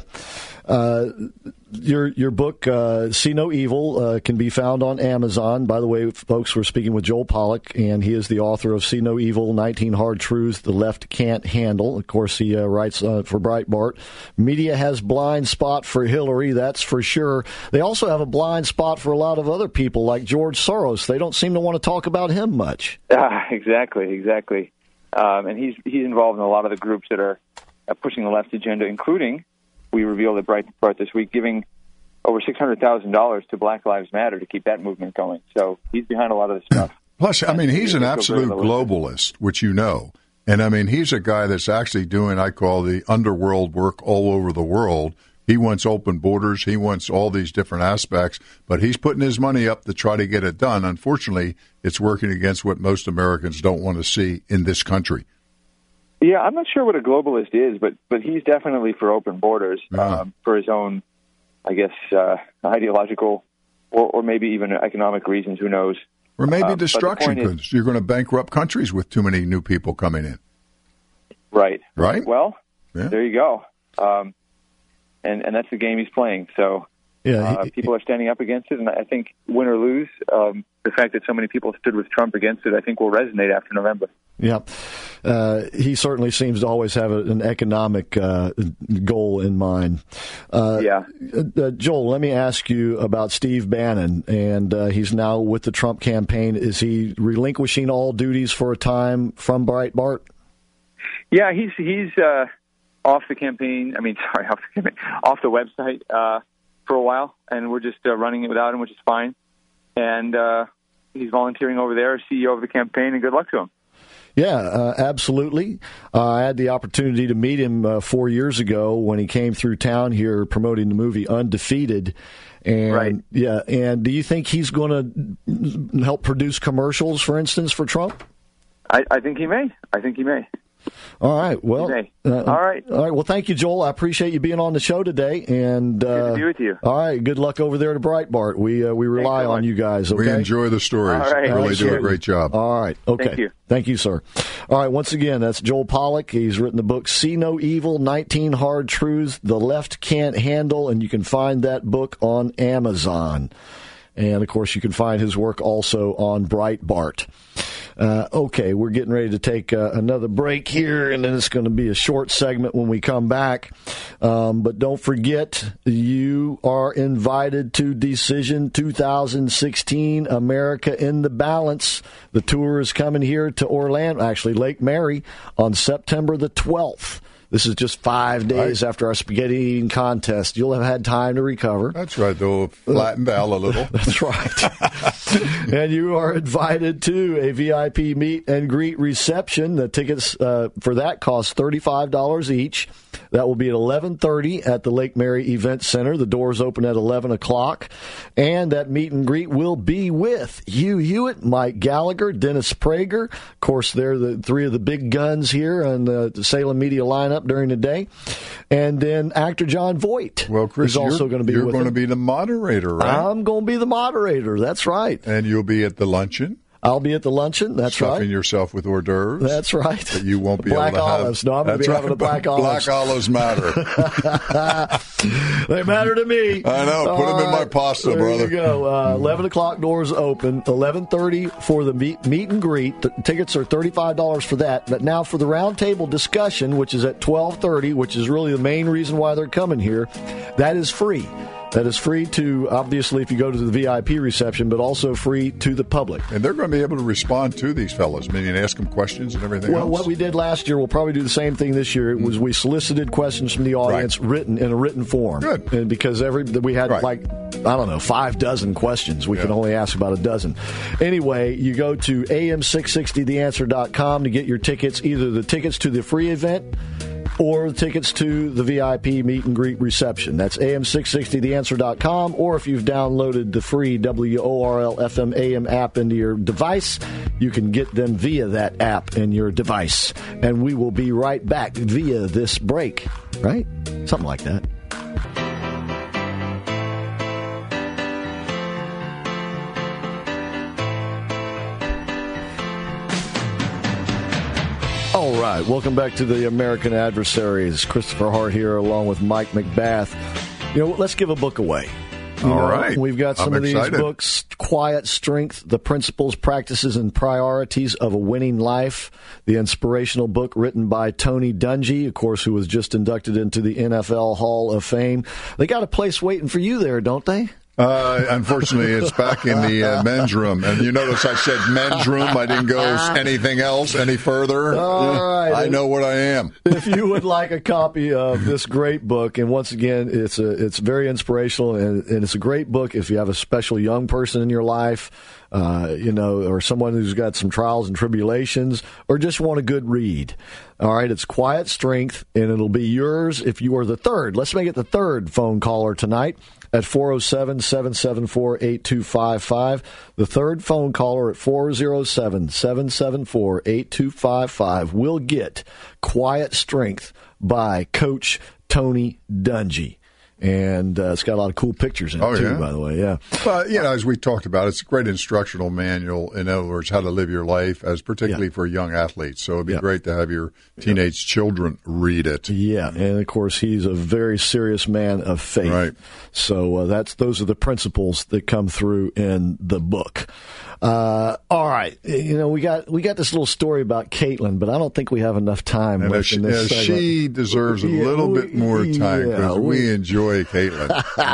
Your book, See No Evil, can be found on Amazon. By the way, folks, we're speaking with Joel Pollak, and he is the author of See No Evil, 19 Hard Truths the Left Can't Handle. Of course, he writes for Breitbart. Media has blind spot for Hillary, that's for sure. They also have a blind spot for a lot of other people, like George Soros. They don't seem to want to talk about him much. Exactly. And he's involved in a lot of the groups that are pushing the left agenda, including, we revealed at Breitbart this week, giving over $600,000 to Black Lives Matter to keep that movement going. So he's behind a lot of this stuff. Plus, I mean, he's an absolute globalist, which you know. And, I mean, he's a guy that's actually doing, I call the underworld work all over the world. He wants open borders. He wants all these different aspects. But he's putting his money up to try to get it done. Unfortunately, it's working against what most Americans don't want to see in this country. Yeah, I'm not sure what a globalist is, but he's definitely for open borders for his own, I guess, ideological or maybe even economic reasons. Who knows? Or maybe destruction, because you're going to bankrupt countries with too many new people coming in. Right. Well, there you go. And that's the game he's playing. So people are standing up against it, and I think win or lose, the fact that so many people stood with Trump against it, I think will resonate after November. Yeah. He certainly seems to always have an economic goal in mind. Joel, let me ask you about Steve Bannon, and he's now with the Trump campaign. Is he relinquishing all duties for a time from Breitbart? Yeah, he's off the campaign. Off the website for a while, and we're just running it without him, which is fine. And he's volunteering over there as CEO of the campaign, and good luck to him. Yeah, absolutely. I had the opportunity to meet him 4 years ago when he came through town here promoting the movie Undefeated. And and do you think he's going to help produce commercials, for instance, for Trump? I think he may. All right. Well, all right. Well, thank you, Joel. I appreciate you being on the show today. And good to be with you. All right. Good luck over there to Breitbart. We rely on you guys. Okay? We enjoy the stories. All right. Really do a great job. All right. Okay. Thank you. Thank you, sir. All right. Once again, that's Joel Pollak. He's written the book See No Evil, 19 Hard Truths the Left Can't Handle, and you can find that book on Amazon. And, of course, you can find his work also on Breitbart. Okay, we're getting ready to take another break here, and then it's going to be a short segment when we come back. But don't forget, you are invited to Decision 2016, America in the Balance. The tour is coming here to Orlando, actually Lake Mary, on September the 12th. This is just 5 days after our spaghetti eating contest. You'll have had time to recover. That's right. They'll flatten out a little. That's right. And you are invited to a VIP meet and greet reception. The tickets for that cost $35 each. That will be at 11:30 at the Lake Mary Event Center. The doors open at 11 o'clock. And that meet and greet will be with Hugh Hewitt, Mike Gallagher, Dennis Prager. Of course, they're the three of the big guns here on the Salem Media lineup during the day. And then actor John Voight is also going to be with You're going to be the moderator, right? I'm going to be the moderator. That's right. And you'll be at the luncheon? I'll be at the luncheon. That's right. Stuffing yourself with hors d'oeuvres. That's right. That you won't be black able to olives. have. No, I'm going to be having a black olives. Black olives matter. They matter to me. I know. Put them in my pasta, there brother. There you go. 11 o'clock doors open. 11:30 for the meet and greet. The tickets are $35 for that. But now for the roundtable discussion, which is at 12:30, which is really the main reason why they're coming here, that is free. That is free to, obviously, if you go to the VIP reception, but also free to the public. And they're going to be able to respond to these fellas, meaning ask them questions and everything else. What we did last year, we'll probably do the same thing this year. It was we solicited questions from the audience written in a written form. Good. And because we had 5 dozen questions. We can only ask about a dozen. Anyway, you go to am660theanswer.com to get your tickets, either the tickets to the free event or the tickets to the VIP meet and greet reception. That's am660theanswer.com, or if you've downloaded the free WORL FM AM app into your device, you can get them via that app in your device. And we will be right back via this break, right? Something like that. All right, welcome back to the American Adversaries. Christopher Hart here, along with Mike McBath. Let's give a book away. All right. We've got some of these books: Quiet Strength, The Principles, Practices, and Priorities of a Winning Life. The inspirational book written by Tony Dungy, of course, who was just inducted into the NFL Hall of Fame. They got a place waiting for you there, don't they? Unfortunately, it's back in the men's room. And you notice I said men's room. I didn't go anything else any further. All right. I know what I am. If you would like a copy of this great book, and once again, it's very inspirational, and it's a great book if you have a special young person in your life, or someone who's got some trials and tribulations, or just want a good read. All right, it's Quiet Strength, and it'll be yours if you are the third. Let's make it the third phone caller tonight at 407-774-8255. The third phone caller at 407-774-8255 will get Quiet Strength by Coach Tony Dungy. And it's got a lot of cool pictures in it, too, by the way. Yeah. Well, as we talked about, it's a great instructional manual, in other words, how to live your life, particularly for young athletes. So it'd be great to have your teenage children read it. Yeah, and of course, he's a very serious man of faith. Right. So those are the principles that come through in the book. All right, we got this little story about Caitlin, but I don't think we have enough time. And she deserves a little bit more time because we enjoy Caitlin.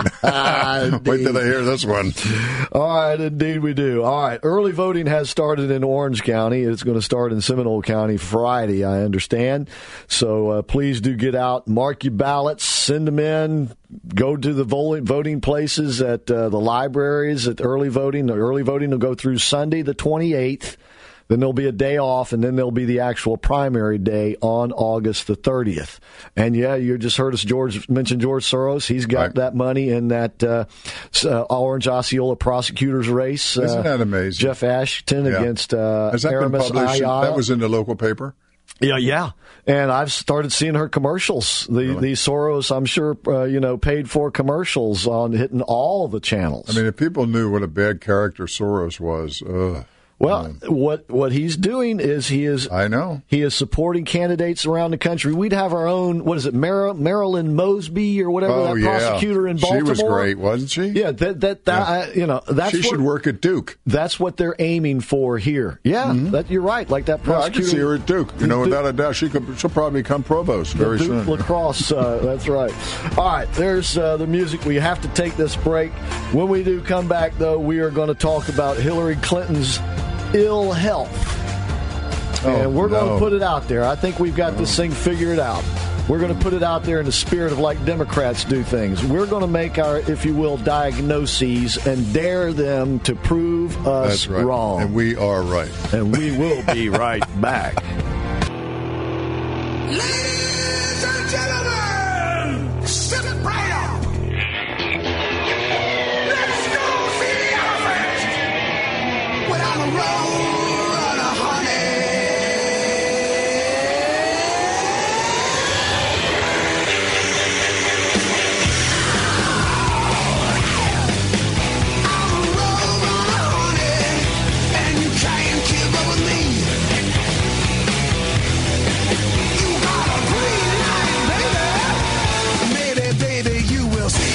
Wait till they hear this one. All right, indeed we do. All right, early voting has started in Orange County. It's going to start in Seminole County Friday, I understand. So please do get out, mark your ballots, send them in. Go to the voting places at the libraries at early voting. The early voting will go through Sunday the 28th. Then there'll be a day off, and then there'll be the actual primary day on August the 30th. And, you just heard us mention George Soros. He's got that money in that Orange Osceola prosecutors race. Isn't that amazing? Jeff Ashton against Has that Aramis been published? Ayala. That was in the local paper? Yeah. And I've started seeing her commercials. The Soros, I'm sure, paid for commercials on hitting all the channels. I mean, if people knew what a bad character Soros was, Well, what he's doing is he is supporting candidates around the country. We'd have our own, Marilyn Mosby or whatever, prosecutor in Baltimore. She was great, wasn't she? Yeah, that's she should work at Duke. That's what they're aiming for here. Yeah, you're right. Like that prosecutor. I can see her at Duke. Without a doubt, she'll probably become provost very soon. Lacrosse, that's right. All right, there's the music. We have to take this break. When we do come back, though, we are going to talk about Hillary Clinton's ill health. And we're going to put it out there. I think we've got this thing figured out. We're going to put it out there in the spirit of like Democrats do things. We're going to make our, if you will, diagnoses and dare them to prove us wrong. And we are right. And we will be right back. Ladies and gentlemen, roadrunner, honey. I'm a roadrunner, honey, and you can't keep up with me. You got a green light, baby. Maybe, baby, you will see.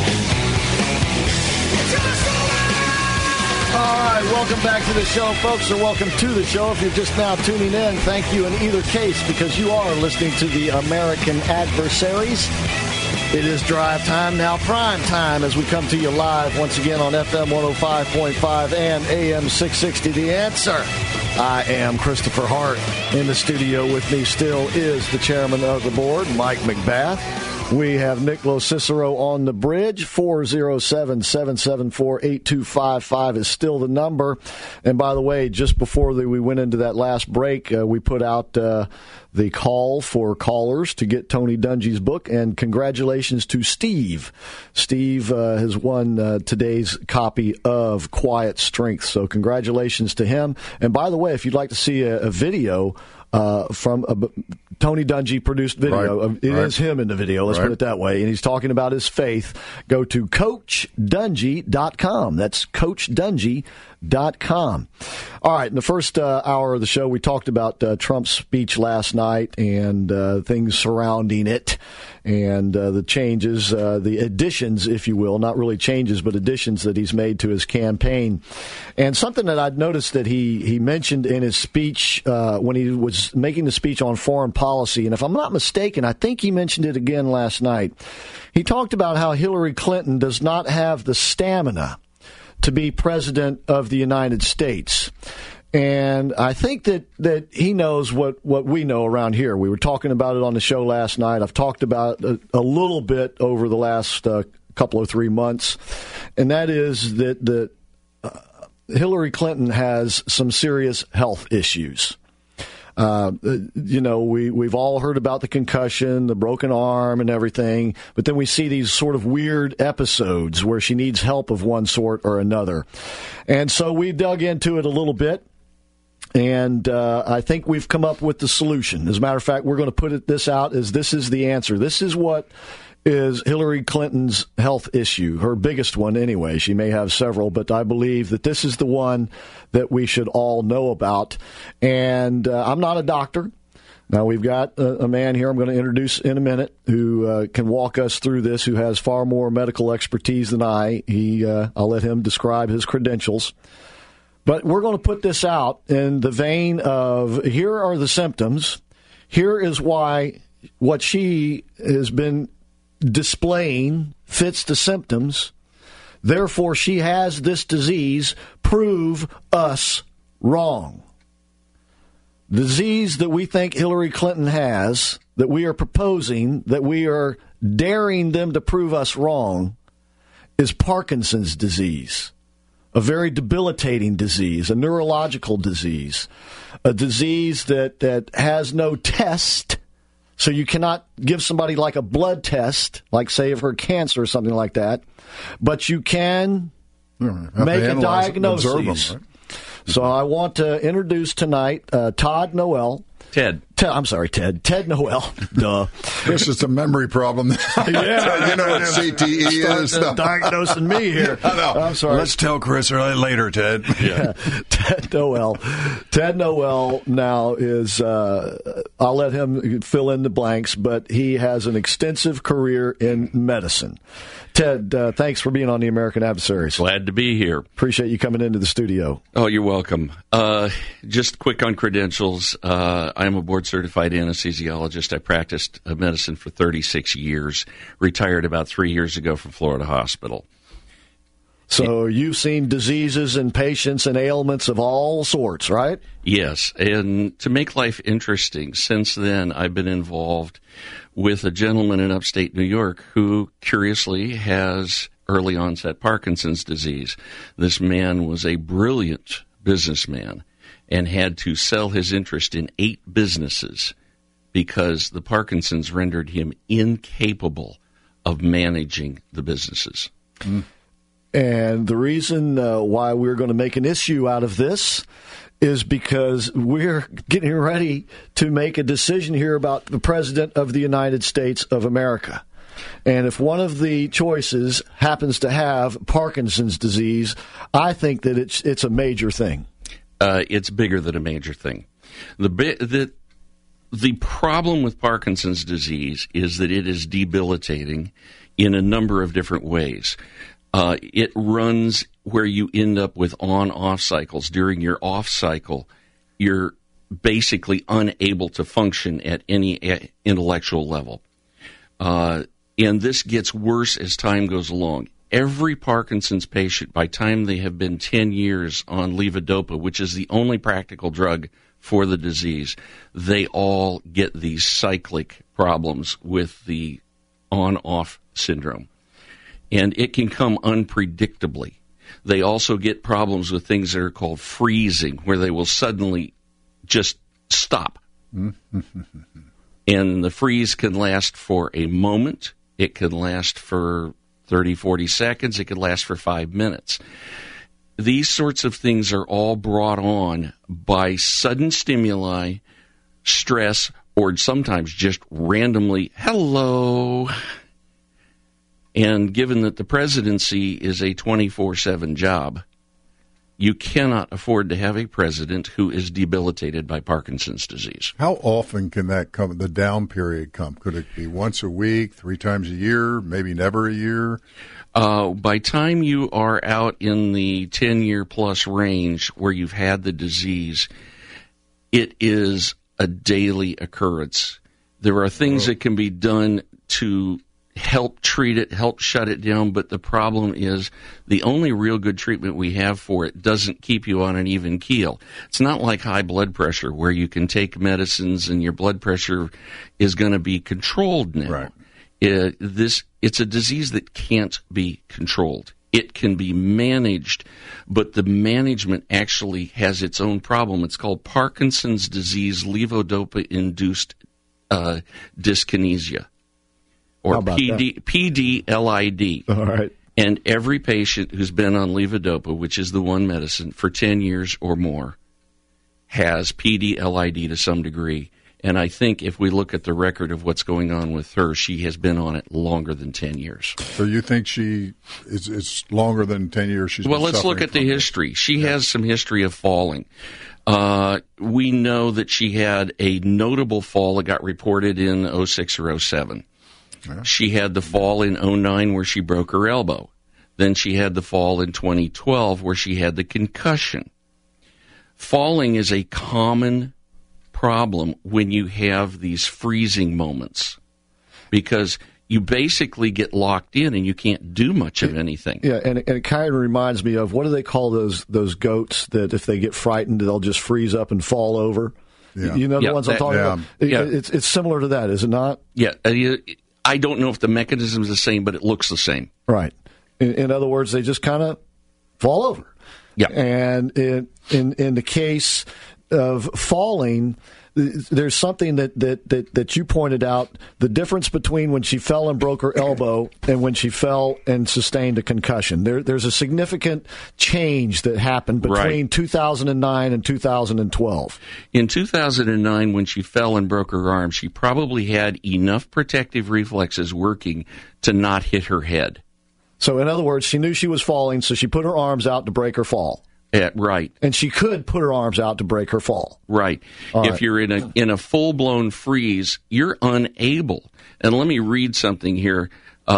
It's your soul. All right, welcome back to the show, folks, or welcome to the show. If you're just now tuning in, thank you in either case, because you are listening to the American Adversaries. It is drive time, now prime time, as we come to you live once again on FM 105.5 and AM 660. The Answer. I am Christopher Hart. In the studio with me still is the chairman of the board, Mike McBath. We have Nick Cicero on the bridge. 407-774-8255 is still the number. And by the way, just before we went into that last break, we put out the call for callers to get Tony Dungy's book. And congratulations to Steve. Steve has won today's copy of Quiet Strength. So congratulations to him. And by the way, if you'd like to see a video from a Tony Dungy produced video. Right, it is him in the video, let's put it that way. And he's talking about his faith. Go to CoachDungy.com. That's CoachDungy.com. All right, in the first hour of the show, we talked about Trump's speech last night and things surrounding it and the changes, the additions, if you will, not really changes, but additions that he's made to his campaign. And something that I'd noticed that he mentioned in his speech when he was making the speech on foreign policy, and if I'm not mistaken, I think he mentioned it again last night. He talked about how Hillary Clinton does not have the stamina to be president of the United States. And I think that he knows what we know around here. We were talking about it on the show last night. I've talked about it a little bit over the last couple of 3 months, and that is that Hillary Clinton has some serious health issues. We've all heard about the concussion, the broken arm and everything, but then we see these sort of weird episodes where she needs help of one sort or another. And so we dug into it a little bit, and I think we've come up with the solution. As a matter of fact, we're going to put this out as this is the answer. This is what is Hillary Clinton's health issue, her biggest one anyway. She may have several, but I believe that this is the one that we should all know about. And I'm not a doctor. Now, we've got a man here I'm going to introduce in a minute who can walk us through this, who has far more medical expertise than I. I'll let him describe his credentials. But we're going to put this out in the vein of, here are the symptoms. Here is why what she has been displaying fits the symptoms. Therefore, she has this disease. Prove us wrong. The disease that we think Hillary Clinton has, that we are proposing, that we are daring them to prove us wrong, is Parkinson's disease. A very debilitating disease, a neurological disease, a disease that has no test. So you cannot give somebody like a blood test, like say of her cancer or something like that, but you can make a diagnosis. Right? So I want to introduce tonight Todd Noel. Ted Noel. Duh. This is a memory problem. Yeah. You know what CTE is? Diagnosing me here. I know. I'm sorry. Let's tell Chris later, Ted. Yeah. Ted Noel. Ted Noel now is, I'll let him fill in the blanks, but he has an extensive career in medicine. Ted, thanks for being on the American Adversaries. Glad to be here. Appreciate you coming into the studio. Oh, you're welcome. Just quick on credentials. I'm a board-certified anesthesiologist. I practiced medicine for 36 years, retired about 3 years ago from Florida Hospital. So you've seen diseases and patients and ailments of all sorts, right? Yes, and to make life interesting, since then I've been involved with a gentleman in upstate New York who, curiously, has early onset Parkinson's disease. This man was a brilliant businessman and had to sell his interest in 8 businesses because the Parkinson's rendered him incapable of managing the businesses. And the reason why we're going to make an issue out of this is because we're getting ready to make a decision here about the President of the United States of America. And if one of the choices happens to have Parkinson's disease, I think that it's a major thing. It's bigger than a major thing. The problem with Parkinson's disease is that it is debilitating in a number of different ways. It runs where you end up with on-off cycles. During your off cycle, you're basically unable to function at any intellectual level. And this gets worse as time goes along. Every Parkinson's patient, by the time they have been 10 years on levodopa, which is the only practical drug for the disease, they all get these cyclic problems with the on-off syndrome. And it can come unpredictably. They also get problems with things that are called freezing, where they will suddenly just stop. And the freeze can last for a moment. It can last for 30, 40 seconds. It can last for 5 minutes. These sorts of things are all brought on by sudden stimuli, stress, or sometimes just randomly, hello. And given that the presidency is a 24/7 job, you cannot afford to have a president who is debilitated by Parkinson's disease. How often can that come, the down period come? Could it be once a week, 3 times a year, maybe never a year? By time you are out in the 10-year plus range where you've had the disease, it is a daily occurrence. There are things that can be done to help treat it, help shut it down, but the problem is the only real good treatment we have for it doesn't keep you on an even keel. It's not like high blood pressure where you can take medicines and your blood pressure is going to be controlled now. Right. It's a disease that can't be controlled. It can be managed, but the management actually has its own problem. It's called Parkinson's disease levodopa-induced dyskinesia. Or PDLID. All right. And every patient who's been on levodopa, which is the one medicine, for 10 years or more, has PDLID to some degree. And I think if we look at the record of what's going on with her, she has been on it longer than 10 years. So you think she is longer than 10 years? Well, let's look at the history. She has some history of falling. We know that she had a notable fall that got reported in 06 or 07. Yeah. She had the fall in 09 where she broke her elbow. Then she had the fall in 2012 where she had the concussion. Falling is a common problem when you have these freezing moments because you basically get locked in and you can't do much of anything. Yeah, and it kind of reminds me of, what do they call those goats that if they get frightened, they'll just freeze up and fall over? Yeah. You know the ones I'm talking about? It's similar to that, is it not? Yeah. I don't know if the mechanism is the same, but it looks the same. Right. In other words, they just kind of fall over. Yeah. And in the case of falling, there's something that you pointed out, the difference between when she fell and broke her elbow and when she fell and sustained a concussion. There's a significant change that happened between 2009 and 2012. In 2009, when she fell and broke her arm, she probably had enough protective reflexes working to not hit her head. So, in other words, she knew she was falling, so she put her arms out to break her fall. Right. And she could put her arms out to break her fall. Right. If you're in a full-blown freeze, you're unable. And let me read something here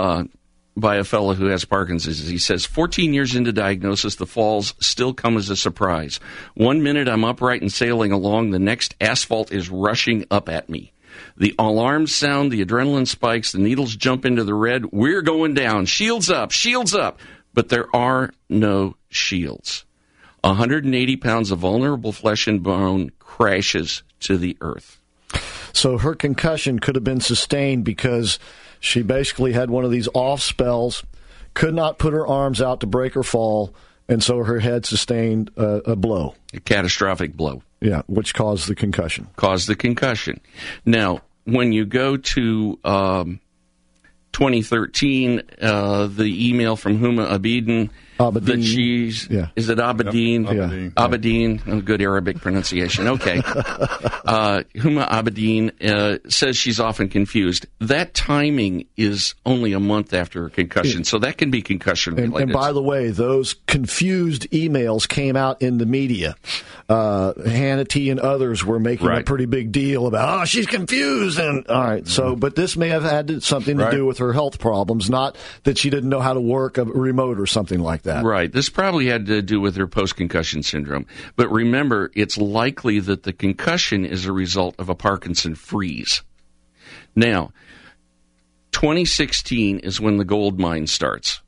by a fellow who has Parkinson's. He says, 14 years into diagnosis, the falls still come as a surprise. 1 minute I'm upright and sailing along. The next, asphalt is rushing up at me. The alarms sound, the adrenaline spikes, the needles jump into the red. We're going down. Shields up, shields up. But there are no shields. 180 pounds of vulnerable flesh and bone crashes to the earth. So her concussion could have been sustained because she basically had one of these off spells, could not put her arms out to break her fall, and so her head sustained a blow. A catastrophic blow. Yeah, which caused the concussion. Now, when you go to 2013, the email from Huma Abedin. That she's, is it Abedin? Yep, Abedin, oh, good Arabic pronunciation. Okay. Huma Abedin says she's often confused. That timing is only a month after a concussion, so that can be concussion related. And by the way, those confused emails came out in the media. Hannity and others were making a pretty big deal about, she's confused. And all right, so, but this may have had something to do with her health problems, not that she didn't know how to work a remote or something like that. Right. This probably had to do with her post-concussion syndrome. But remember, it's likely that the concussion is a result of a Parkinson freeze. Now, 2016 is when the gold mine starts.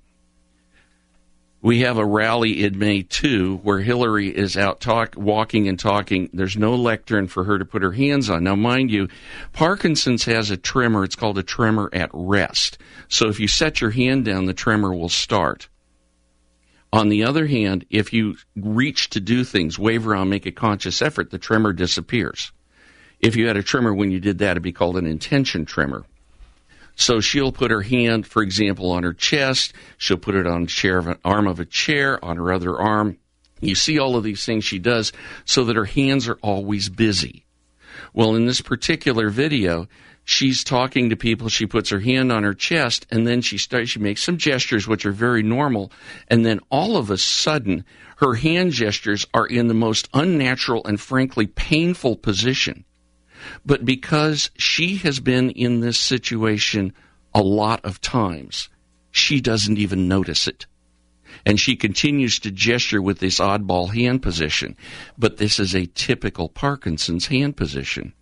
We have a rally in May 2 where Hillary is out walking and talking. There's no lectern for her to put her hands on. Now, mind you, Parkinson's has a tremor. It's called a tremor at rest. So if you set your hand down, the tremor will start. On the other hand, if you reach to do things, wave around, make a conscious effort, the tremor disappears. If you had a tremor when you did that, it'd be called an intention tremor. So she'll put her hand, for example, on her chest. She'll put it on an arm of a chair, on her other arm. You see all of these things she does so that her hands are always busy. Well, in this particular video, she's talking to people. She puts her hand on her chest, and then she makes some gestures, which are very normal. And then all of a sudden, her hand gestures are in the most unnatural and frankly painful position. But because she has been in this situation a lot of times, she doesn't even notice it. And she continues to gesture with this oddball hand position. But this is a typical Parkinson's hand position.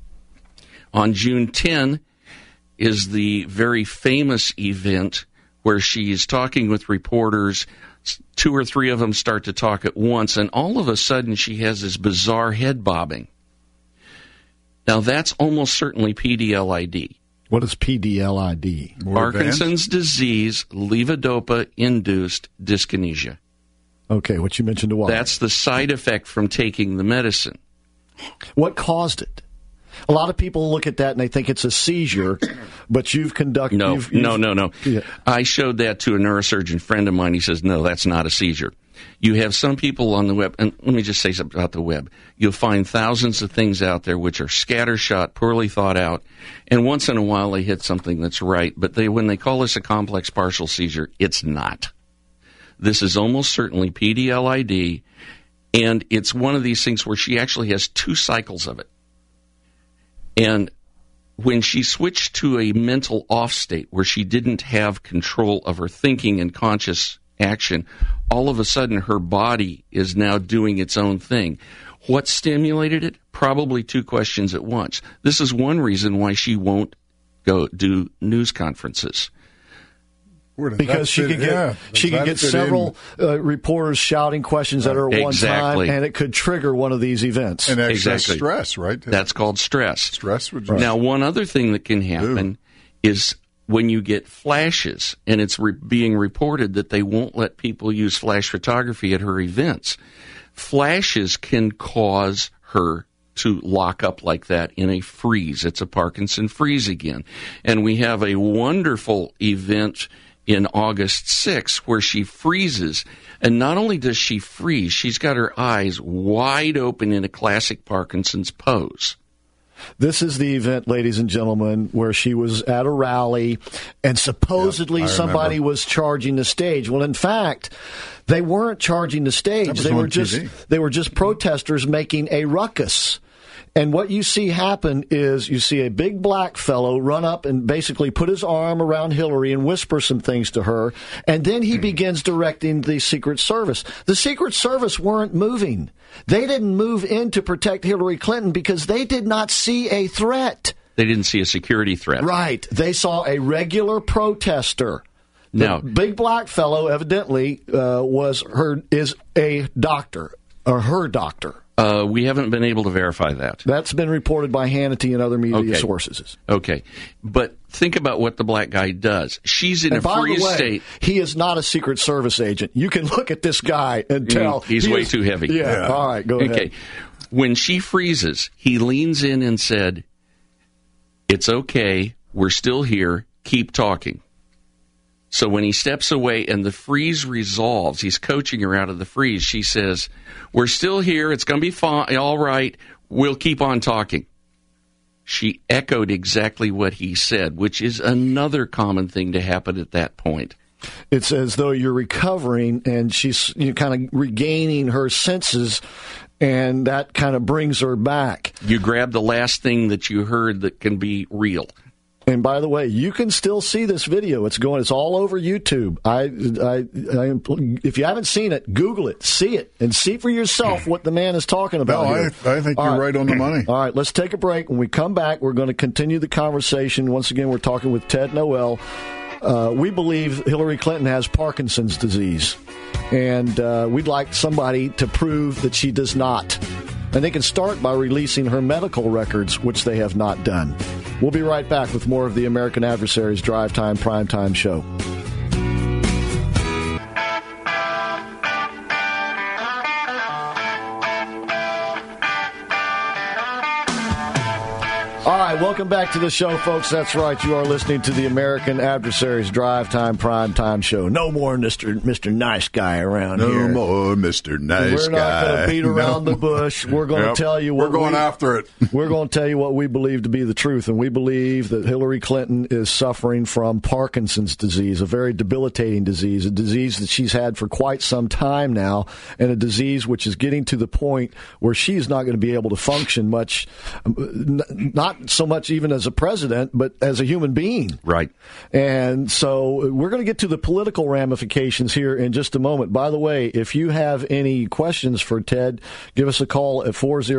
On June 10 is the very famous event where she is talking with reporters. 2 or 3 of them start to talk at once, and all of a sudden she has this bizarre head bobbing. Now, that's almost certainly PDLID. What is PDLID? Parkinson's disease, levodopa-induced dyskinesia. Okay, what you mentioned a while. That's the side effect from taking the medicine. What caused it? A lot of people look at that and they think it's a seizure, but you've conducted... No. Yeah. I showed that to a neurosurgeon friend of mine. He says, no, that's not a seizure. You have some people on the web, and let me just say something about the web. You'll find thousands of things out there which are scattershot, poorly thought out, and once in a while they hit something that's right, but when they call this a complex partial seizure, it's not. This is almost certainly PDLID, and it's one of these things where she actually has 2 cycles of it. And when she switched to a mental off state where she didn't have control of her thinking and conscious action, all of a sudden her body is now doing its own thing. What stimulated it? Probably 2 questions at once. This is one reason why she won't go do news conferences. Because she could get several reporters shouting questions at her at one time, and it could trigger one of these events. And excess stress, right? That's called stress. Stress would just... Now, one other thing that can happen is when you get flashes, and it's being reported that they won't let people use flash photography at her events. Flashes can cause her to lock up like that in a freeze. It's a Parkinson freeze again. And we have a wonderful event in August 6th where she freezes. And not only does she freeze, she's got her eyes wide open in a classic Parkinson's pose. This is the event, ladies and gentlemen, where she was at a rally and supposedly somebody was charging the stage. Well, in fact, they weren't charging the stage. They were just protesters making a ruckus. And what you see happen is you see a big black fellow run up and basically put his arm around Hillary and whisper some things to her, and then he begins directing the Secret Service. The Secret Service weren't moving. They didn't move in to protect Hillary Clinton because they did not see a threat. They didn't see a security threat. Right. They saw a regular protester. The big black fellow evidently is a doctor, or her doctor. We haven't been able to verify that. That's been reported by Hannity and other media sources. Okay. But think about what the black guy does. She's in a freeze state. He is not a Secret Service agent. You can look at this guy and tell. He's way too heavy. Yeah. All right, go ahead. Okay. When she freezes, he leans in and said, "It's okay. We're still here. keep talking. So when he steps away and the freeze resolves, he's coaching her out of the freeze. She says, we're still here. It's going to be fine. All right. We'll keep on talking. She echoed exactly what he said, which is another common thing to happen at that point. It's as though you're recovering and she's kind of regaining her senses, and that kind of brings her back. You grab the last thing that you heard that can be real. And by the way, you can still see this video. It's all over YouTube. If you haven't seen it, Google it, see it, and see for yourself what the man is talking about. No, I think you're right on the money. All right, let's take a break. When we come back, we're going to continue the conversation. Once again, we're talking with Ted Noel. We believe Hillary Clinton has Parkinson's disease, and we'd like somebody to prove that she does not. And they can start by releasing her medical records, which they have not done. We'll be right back with more of the American Adversaries Drive Time Primetime Show. All right, welcome back to the show, folks. That's right. You are listening to the American Adversaries Drive Time Primetime Show. No more Mr. Nice Guy around here. No more Mr. Nice Guy. We're not going to beat around the bush. We're going to tell you what we're going after it. We're going to tell you what we believe to be the truth, and we believe that Hillary Clinton is suffering from Parkinson's disease, a very debilitating disease, a disease that she's had for quite some time now, and a disease which is getting to the point where she's not going to be able to function much, not so much even as a president, but as a human being. Right. And so we're going to get to the political ramifications here in just a moment. By the way, if you have any questions for Ted, give us a call at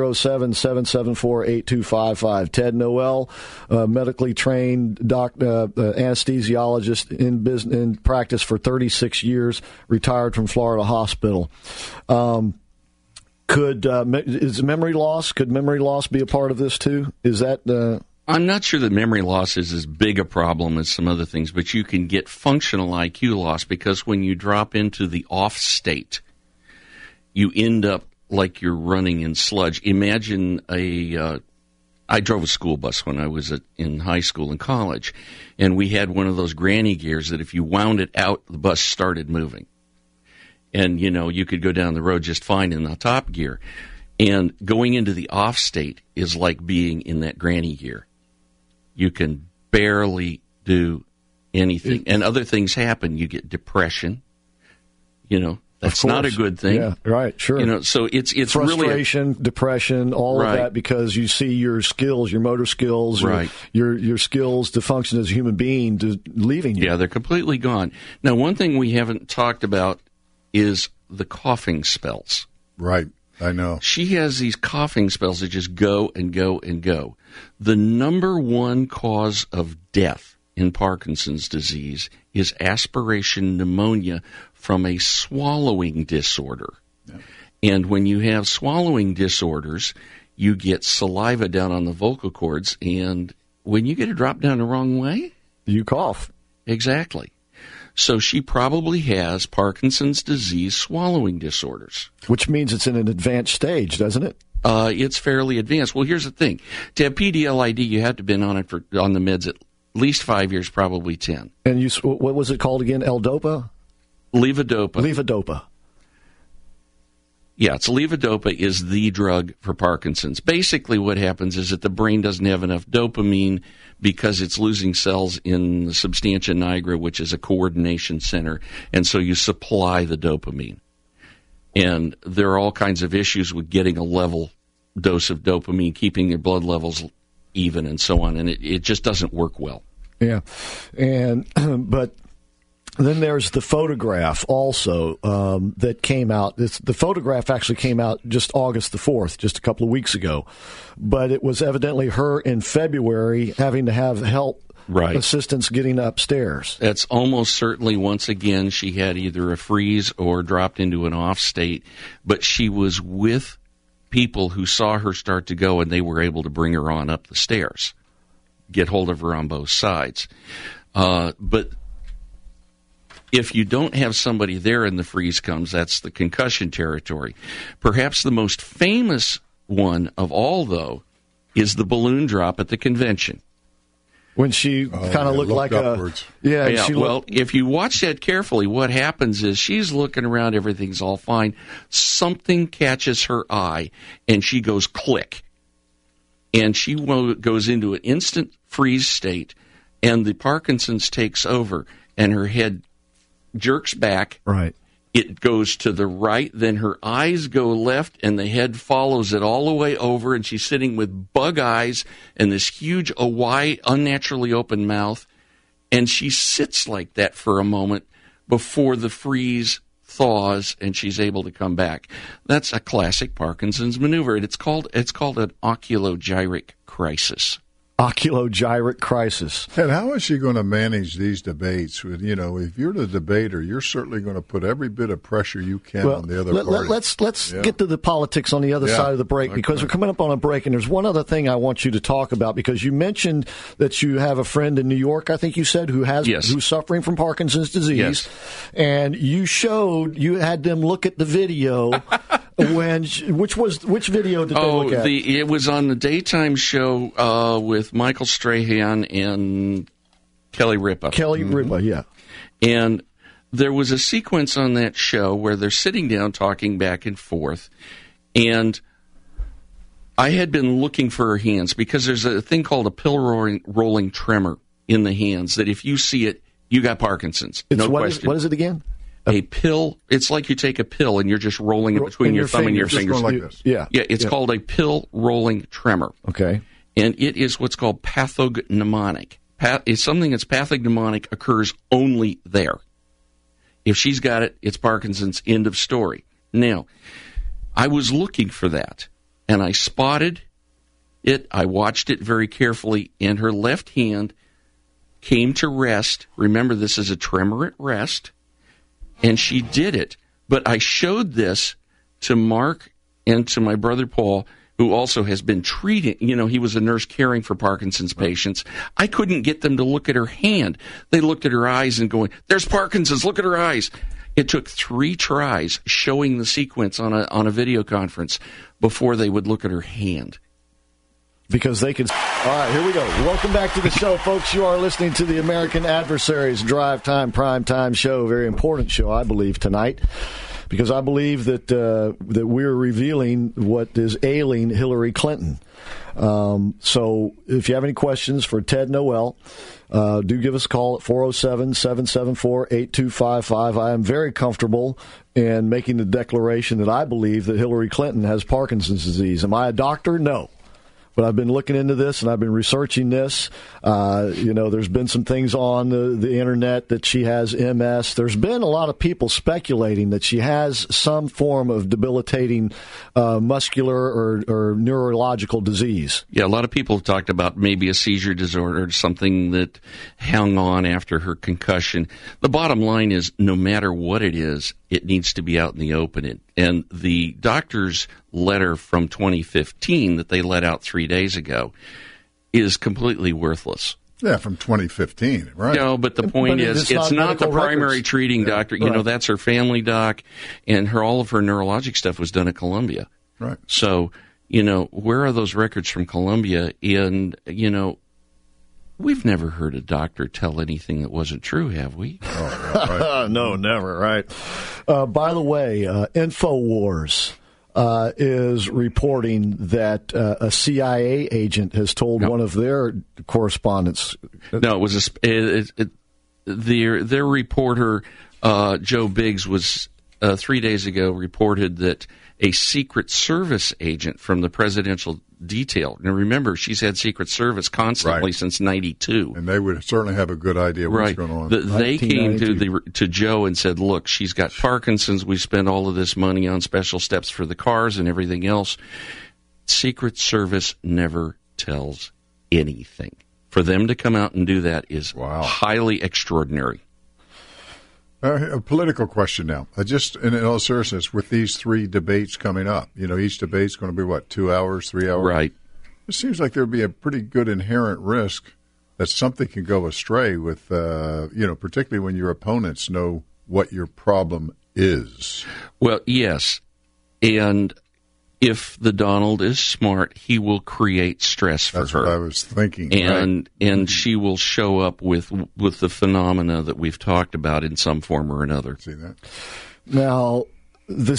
407-774-8255. Ted Noel, medically trained anesthesiologist in practice for 36 years, retired from Florida Hospital. Could memory loss be a part of this too? Is that? I'm not sure that memory loss is as big a problem as some other things, but you can get functional IQ loss because when you drop into the off state, you end up like you're running in sludge. Imagine I drove a school bus when I was in high school and college, and we had one of those granny gears that if you wound it out, the bus started moving. And, you could go down the road just fine in the top gear. And going into the off state is like being in that granny gear. You can barely do anything. And other things happen. You get depression. That's not a good thing. Yeah, right, sure. So it's frustration, really depression, all of that because you see your skills, your motor skills, your skills to function as a human being leaving you. Yeah, they're completely gone. Now, one thing we haven't talked about is the coughing spells. Right, I know. She has these coughing spells that just go and go and go. The number one cause of death in Parkinson's disease is aspiration pneumonia from a swallowing disorder. Yeah. And when you have swallowing disorders, you get saliva down on the vocal cords, and when you get it dropped down the wrong way, you cough. Exactly. So she probably has Parkinson's disease swallowing disorders. Which means it's in an advanced stage, doesn't it? It's fairly advanced. Well, here's the thing. To have PDLID, you have to have been on the meds at least 5 years, probably 10. And what was it called again? L-Dopa? Levodopa. Levodopa. Yeah, levodopa is the drug for Parkinson's. Basically what happens is that the brain doesn't have enough dopamine because it's losing cells in the substantia nigra, which is a coordination center, and so you supply the dopamine. And there are all kinds of issues with getting a level dose of dopamine, keeping your blood levels even, and so on, and it just doesn't work well. Yeah, and but then there's the photograph also that came out. The photograph actually came out just August the 4th, just a couple of weeks ago. But it was evidently her in February having to have help, assistance getting upstairs. That's almost certainly, once again, she had either a freeze or dropped into an off state. But she was with people who saw her start to go, and they were able to bring her on up the stairs, get hold of her on both sides. But if you don't have somebody there and the freeze comes, that's the concussion territory. Perhaps the most famous one of all, though, is the balloon drop at the convention. When she kind of looked like upwards. If you watch that carefully, what happens is she's looking around, everything's all fine. Something catches her eye, and she goes click. And she goes into an instant freeze state, and the Parkinson's takes over, and her head jerks back. Right. It goes to the right, then her eyes go left, and the head follows it all the way over, and she's sitting with bug eyes and this huge, wide, unnaturally open mouth, and she sits like that for a moment before the freeze thaws and she's able to come back. That's a classic Parkinson's maneuver, and it's called an oculogyric crisis. Oculogyric crisis. And how is she going to manage these debates? With, if you're the debater, you're certainly going to put every bit of pressure you can on the other party. Let's get to the politics on the other side of the break, because we're coming up on a break, and there's one other thing I want you to talk about, because you mentioned that you have a friend in New York, I think you said, who's suffering from Parkinson's disease, yes. And you had them look at the video. Which video did they look at? It was on the daytime show with Michael Strahan and Kelly Ripa. Ripa, yeah. And there was a sequence on that show where they're sitting down talking back and forth, and I had been looking for her hands, because there's a thing called a pill rolling tremor in the hands that if you see it, you got Parkinson's. No question. What is it again? A pill, it's like you take a pill and you're just rolling it between your thumb and your fingers. Like this. Yeah, it's called a pill rolling tremor. Okay. And it is what's called pathognomonic. It's something that's pathognomonic, occurs only there. If she's got it, it's Parkinson's, end of story. Now, I was looking for that, and I spotted it. I watched it very carefully, and her left hand came to rest. Remember, this is a tremor at rest. And she did it. But I showed this to Mark and to my brother Paul, who also has been treating, he was a nurse caring for Parkinson's patients. I couldn't get them to look at her hand. They looked at her eyes and going, "There's Parkinson's, look at her eyes." It took 3 tries showing the sequence on a video conference before they would look at her hand. Because they can. All right, here we go. Welcome back to the show, folks. You are listening to the American Adversaries Drive Time Prime Time show. Very important show, I believe, tonight, because I believe that we're revealing what is ailing Hillary Clinton. So if you have any questions for Ted Noel, do give us a call at 407-774-8255. I am very comfortable in making the declaration that I believe that Hillary Clinton has Parkinson's disease. Am I a doctor? No. But I've been looking into this, and I've been researching this. There's been some things on the internet that she has MS. There's been a lot of people speculating that she has some form of debilitating muscular or neurological disease. Yeah, a lot of people have talked about maybe a seizure disorder, something that hung on after her concussion. The bottom line is, no matter what it is, it needs to be out in the open. And the doctor's letter from 2015 that they let out 3 days ago is completely worthless. Yeah, from 2015, right? No, but the point is, it's not the primary treating doctor. Right. That's her family doc, and all of her neurologic stuff was done at Columbia. Right. So, where are those records from Columbia? And, we've never heard a doctor tell anything that wasn't true, have we? Oh, right. No, never, right? By the way, InfoWars is reporting that a CIA agent has told one of their correspondents. No, it was their reporter, Joe Biggs, was 3 days ago reported that a Secret Service agent from the presidential detail. Now, remember, she's had Secret Service constantly since '92, and they would certainly have a good idea what's going on. They came to Joe and said, "Look, she's got Parkinson's. We spent all of this money on special steps for the cars and everything else." Secret Service never tells anything. For them to come out and do that is highly extraordinary. A political question now. Just in all seriousness, with these 3 debates coming up, each debate's going to be, 2 hours, 3 hours? Right. It seems like there would be a pretty good inherent risk that something can go astray with, particularly when your opponents know what your problem is. Well, yes. And if the Donald is smart, he will create stress for her. That's what I was thinking. And she will show up with the phenomena that we've talked about in some form or another. See that? Now, the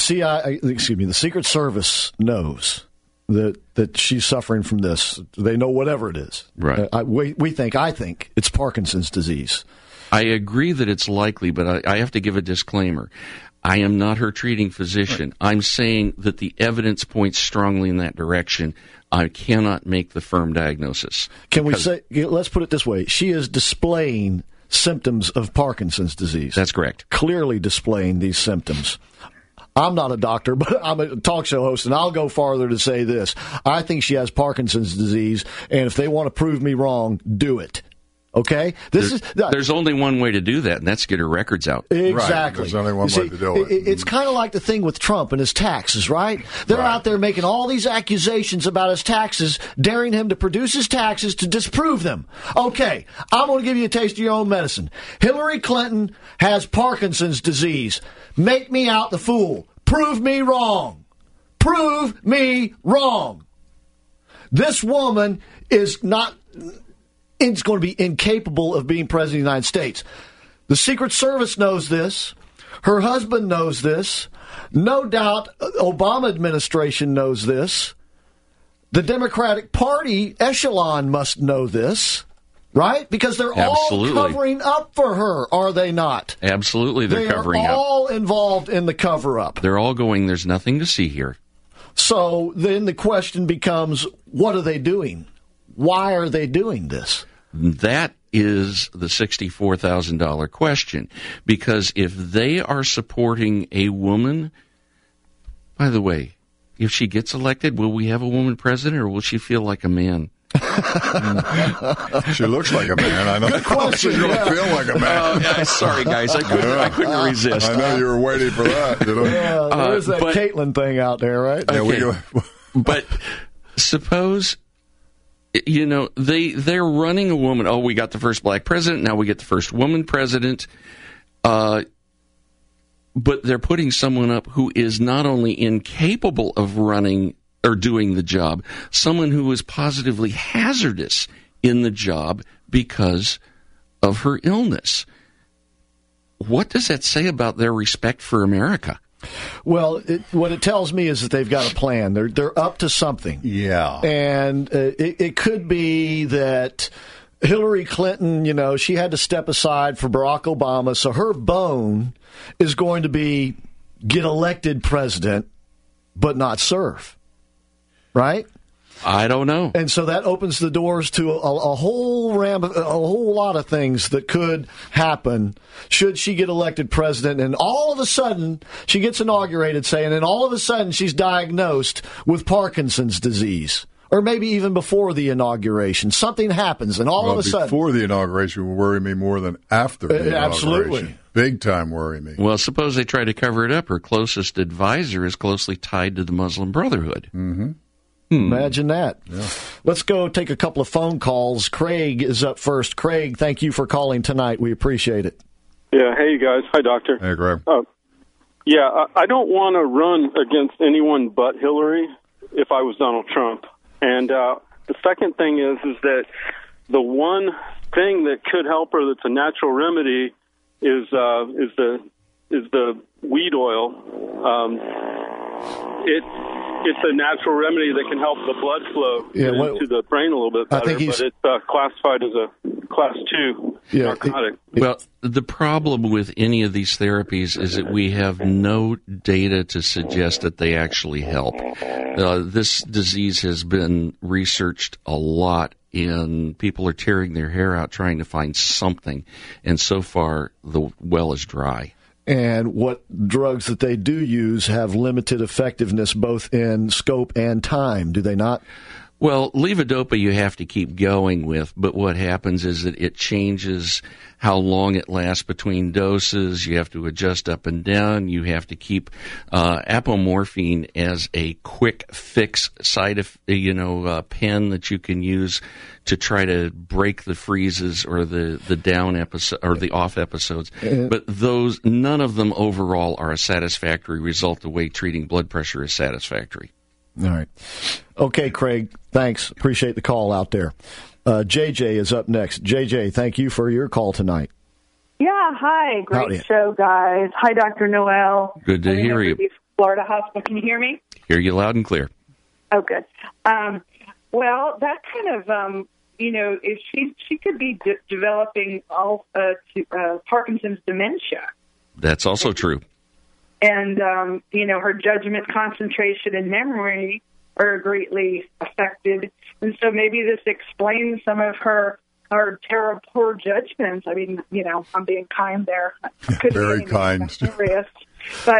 Secret Service knows that she's suffering from this. They know whatever it is. Right. I think it's Parkinson's disease. I agree that it's likely, but I have to give a disclaimer. I am not her treating physician. I'm saying that the evidence points strongly in that direction. I cannot make the firm diagnosis. Let's put it this way. She is displaying symptoms of Parkinson's disease. That's correct. Clearly displaying these symptoms. I'm not a doctor, but I'm a talk show host, and I'll go farther to say this. I think she has Parkinson's disease, and if they want to prove me wrong, do it. Okay? There's only one way to do that, and that's to get her records out. Exactly. Right. There's only one way to do it. It's kind of like the thing with Trump and his taxes, right? They're out there making all these accusations about his taxes, daring him to produce his taxes to disprove them. Okay, I'm going to give you a taste of your own medicine. Hillary Clinton has Parkinson's disease. Make me out the fool. Prove me wrong. Prove me wrong. This woman is not... It's going to be incapable of being president of the United States. The Secret Service knows this. Her husband knows this. No doubt Obama administration knows this. The Democratic Party echelon must know this, right? Because they're all covering up for her, are they not? Absolutely, they're covering up. They are all involved in the cover-up. They're all going, there's nothing to see here. So then the question becomes, what are they doing? Why are they doing this? That is the $64,000 question. Because if they are supporting a woman, by the way, if she gets elected, will we have a woman president or will she feel like a man? She looks like a man. I know. Good question. She's going to feel like a man. Sorry, guys. I couldn't resist. I know you were waiting for that. You know? Yeah, there's that Caitlyn thing out there, right? Okay. But suppose... You know, they're running a woman. Oh, we got the first black president. Now we get the first woman president. But they're putting someone up who is not only incapable of running or doing the job, someone who is positively hazardous in the job because of her illness. What does that say about their respect for America? Well, what it tells me is that they've got a plan. They're up to something. Yeah. And it could be that Hillary Clinton, she had to step aside for Barack Obama, so her bone is going to be get elected president but not serve. Right? I don't know. And so that opens the doors to a whole lot of things that could happen should she get elected president. And all of a sudden, she gets inaugurated, and then all of a sudden she's diagnosed with Parkinson's disease. Or maybe even before the inauguration. Something happens, and all of a sudden... Before the inauguration will worry me more than after the inauguration. Absolutely. Big time worry me. Well, suppose they try to cover it up. Her closest advisor is closely tied to the Muslim Brotherhood. Mm-hmm. Imagine that. Yeah. Let's go take a couple of phone calls. Craig is up first. Craig, thank you for calling tonight. We appreciate it. Yeah. Hey, you guys. Hi, Doctor. Hey, Greg. Yeah, I don't want to run against anyone but Hillary if I was Donald Trump. And the second thing is that the one thing that could help her that's a natural remedy is the weed oil. It's a natural remedy that can help the blood flow into the brain a little bit better, but it's classified as a Class 2 narcotic. Well, the problem with any of these therapies is that we have no data to suggest that they actually help. This disease has been researched a lot, and people are tearing their hair out trying to find something, and so far the well is dry. And what drugs that they do use have limited effectiveness both in scope and time, do they not? Well, levodopa you have to keep going with, but what happens is that it changes how long it lasts between doses. You have to adjust up and down. You have to keep apomorphine as a quick fix pen that you can use to try to break the freezes or the down episode or the off episodes. But none of them overall are a satisfactory result the way treating blood pressure is satisfactory. All right. Okay, Craig, thanks. Appreciate the call out there. JJ is up next. JJ, thank you for your call tonight. Yeah, hi. Great show, guys. Hi, Dr. Noel. Good to hear you. Florida Hospital. Can you hear me? Hear you loud and clear. Oh, good. Well, that kind of, if she could be developing Parkinson's dementia. That's also true. And, her judgment, concentration, and memory are greatly affected. And so maybe this explains some of her terrible poor judgments. I mean, I'm being kind there. Very kind. Serious. But,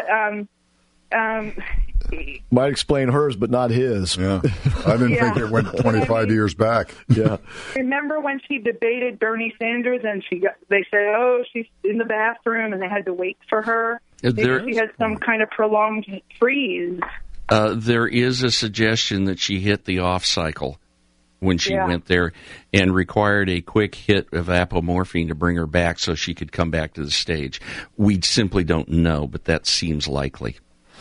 might explain hers, but not his. Yeah, I didn't think it went 25 years back. Yeah. Remember when she debated Bernie Sanders and they said, "Oh, she's in the bathroom," and they had to wait for her. Maybe she had some kind of prolonged freeze. There is a suggestion that she hit the off cycle when she went there and required a quick hit of apomorphine to bring her back so she could come back to the stage. We simply don't know, but that seems likely.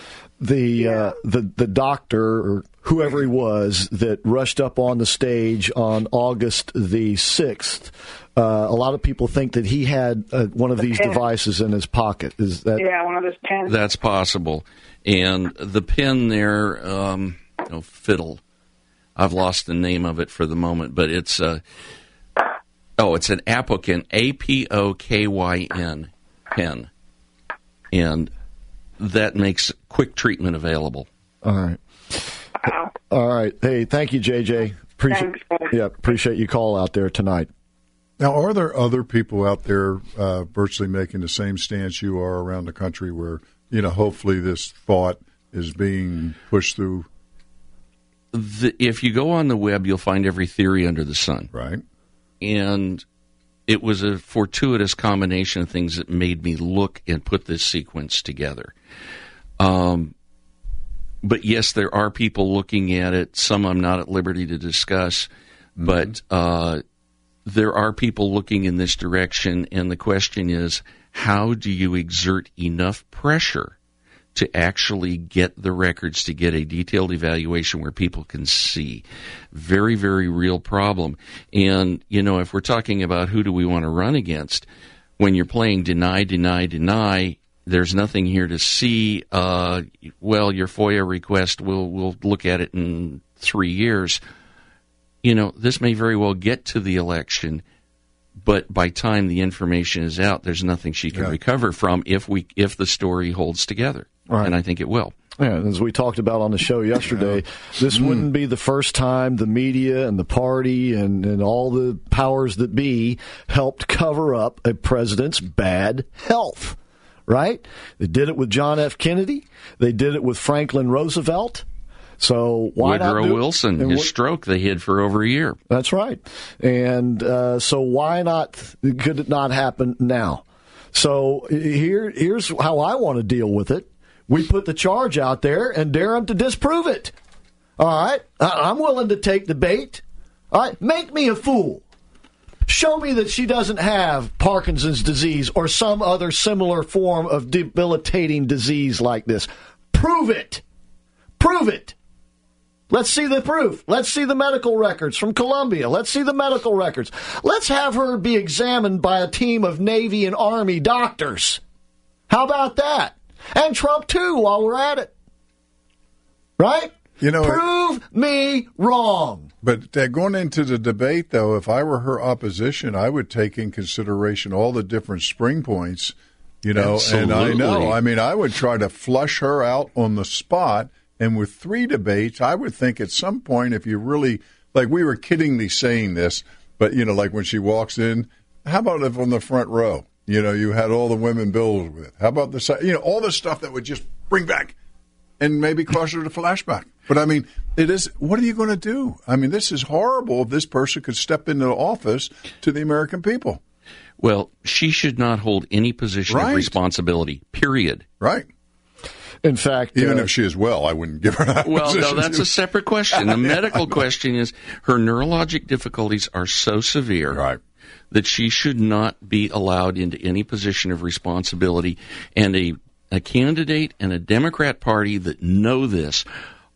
The doctor or whoever he was that rushed up on the stage on August the 6th, a lot of people think that he had one of these devices in his pocket. Is that? Yeah, one of those pens. That's possible. And the pen there, fiddle. I've lost the name of it for the moment, but it's it's an Apokyn, Apokyn pen, and that makes quick treatment available. All right. Wow. All right. Hey, thank you, JJ. Appreciate you call out there tonight. Now, are there other people out there virtually making the same stance you are around the country where, hopefully this thought is being pushed through? If you go on the web, you'll find every theory under the sun. Right. And it was a fortuitous combination of things that made me look and put this sequence together. But yes, there are people looking at it. Some I'm not at liberty to discuss, but there are people looking in this direction. And the question is, how do you exert enough pressure to actually get the records, to get a detailed evaluation where people can see? Very, very real problem. And, if we're talking about who do we want to run against, when you're playing deny, there's nothing here to see. Your FOIA request, we'll look at it in 3 years. This may very well get to the election, but by time the information is out, there's nothing she can recover from if the story holds together. Right. And I think it will. Yeah, as we talked about on the show yesterday, this wouldn't be the first time the media and the party and all the powers that be helped cover up a president's bad health, right? They did it with John F. Kennedy. They did it with Franklin Roosevelt. So why not Woodrow Wilson, his stroke they hid for over a year. That's right. And so why not? Could it not happen now? So here's how I want to deal with it. We put the charge out there and dare them to disprove it. All right? I'm willing to take the bait. All right? Make me a fool. Show me that she doesn't have Parkinson's disease or some other similar form of debilitating disease like this. Prove it. Prove it. Let's see the proof. Let's see the medical records from Columbia. Let's see the medical records. Let's have her be examined by a team of Navy and Army doctors. How about that? And Trump, too, while we're at it. Right? Prove me wrong. But going into the debate, though, if I were her opposition, I would take in consideration all the different spring points, Absolutely. And I know. I mean, I would try to flush her out on the spot. And with 3 debates, I would think at some point, if you really, like we were kiddingly saying this, but, like when she walks in, how about if on the front row? You had all the women billed with. How about the side? All the stuff that would just bring back and maybe cause her to flashback. But, I mean, it is, what are you going to do? I mean, this is horrible if this person could step into the office to the American people. Well, she should not hold any position of responsibility, period. Right. In fact, even if she is well, I wouldn't give her that position. No, that's a separate question. The medical question is her neurologic difficulties are so severe that she should not be allowed into any position of responsibility. And a candidate and a Democrat Party that know this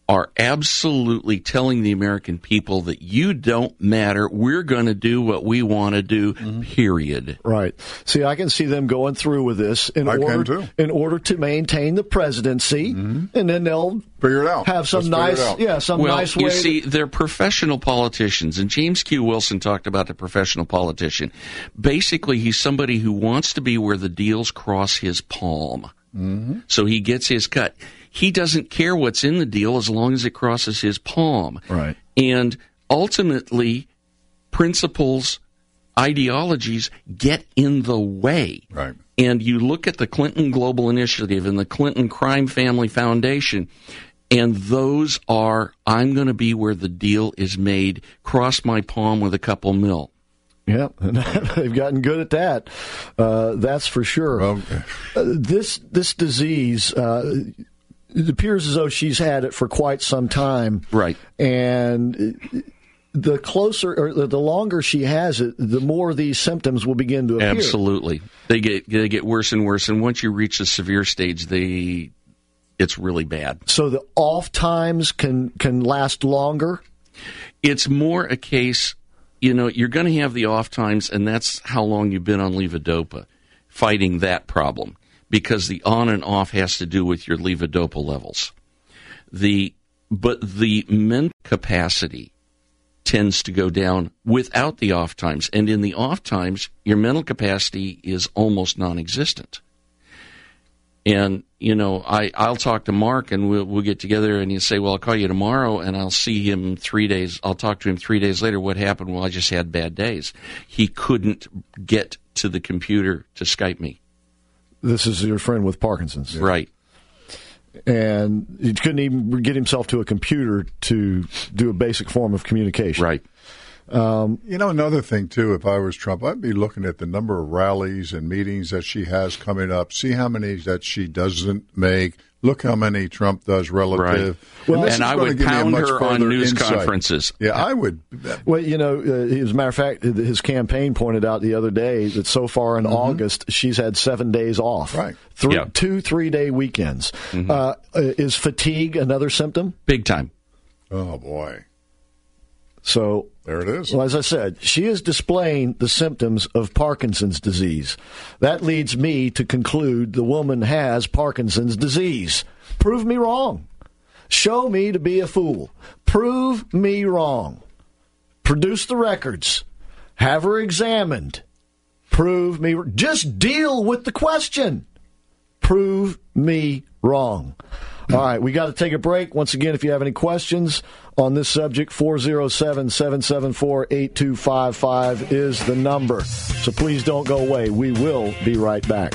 are absolutely telling the American people that you don't matter. We're going to do what we want to do, period. Right. See, I can see them going through with this in order to maintain the presidency, and then they'll figure it out. Have some nice way. You see, they're professional politicians, and James Q. Wilson talked about the professional politician. Basically, he's somebody who wants to be where the deals cross his palm. So he gets his cut. He doesn't care what's in the deal as long as it crosses his palm. Right. And ultimately, principles, ideologies get in the way. Right. And you look at the Clinton Global Initiative and the Clinton Crime Family Foundation, and those are, I'm going to be where the deal is made, cross my palm with a couple mil. Yeah, they've gotten good at that. That's for sure. Okay. This disease, it appears as though she's had it for quite some time. Right. And the closer or the longer she has it, the more these symptoms will begin to appear. Absolutely. They get worse and worse, and once you reach the severe stage, it's really bad. So the off times can last longer? It's more a case, you're going to have the off times, and that's how long you've been on levodopa, fighting that problem, because the on and off has to do with your levodopa levels. But the mental capacity tends to go down without the off times, and in the off times, your mental capacity is almost non-existent. And, I'll talk to Mark, and we'll get together, and he'll say, well, I'll call you tomorrow, and I'll see him 3 days. I'll talk to him 3 days later. What happened? Well, I just had bad days. He couldn't get to the computer to Skype me. This is your friend with Parkinson's. Right. And he couldn't even get himself to a computer to do a basic form of communication. Right. Another thing, too, if I was Trump, I'd be looking at the number of rallies and meetings that she has coming up, see how many that she doesn't make, look how many Trump does relative. Right. Well, and I would pound her on news conferences. Yeah, I would. Well, as a matter of fact, his campaign pointed out the other day that so far in August, she's had 7 days off. Right. 2 3-day weekends. Is fatigue another symptom? Big time. Oh, boy. So there it is. Well, as I said, she is displaying the symptoms of Parkinson's disease. That leads me to conclude the woman has Parkinson's disease. Prove me wrong. Show me to be a fool. Prove me wrong. Produce the records. Have her examined. Prove me. Just deal with the question. Prove me wrong. All right, we got to take a break. Once again, if you have any questions on this subject, 407-774-8255 is the number. So please don't go away. We will be right back.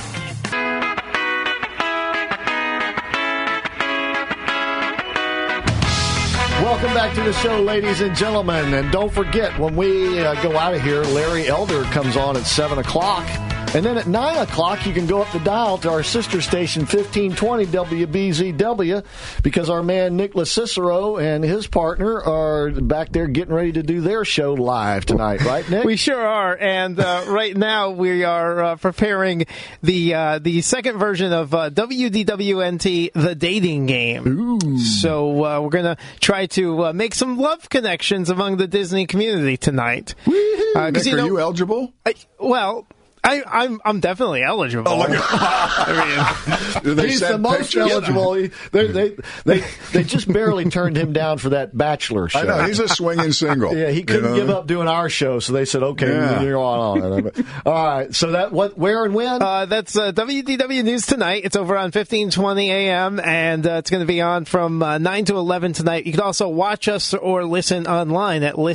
Welcome back to the show, ladies and gentlemen. And don't forget, when we go out of here, Larry Elder comes on at 7 o'clock. And then at 9 o'clock, you can go up the dial to our sister station, 1520 WBZW, because our man Nicholas Cicero and his partner are back there getting ready to do their show live tonight. Right, Nick? We sure are. And right now we are preparing the second version of WDWNT, The Dating Game. Ooh. So we're going to try to make some love connections among the Disney community tonight. Nick, are you eligible? I'm definitely eligible. Oh, he's the most eligible. They just barely turned him down for that Bachelor show. I know, he's a swinging single. Yeah, he couldn't give up doing our show, so they said, okay, you're on. All right, so where and when? That's WDW News Tonight. It's over on 1520 AM, and it's going to be on from 9 to 11 tonight. You can also watch us or listen online at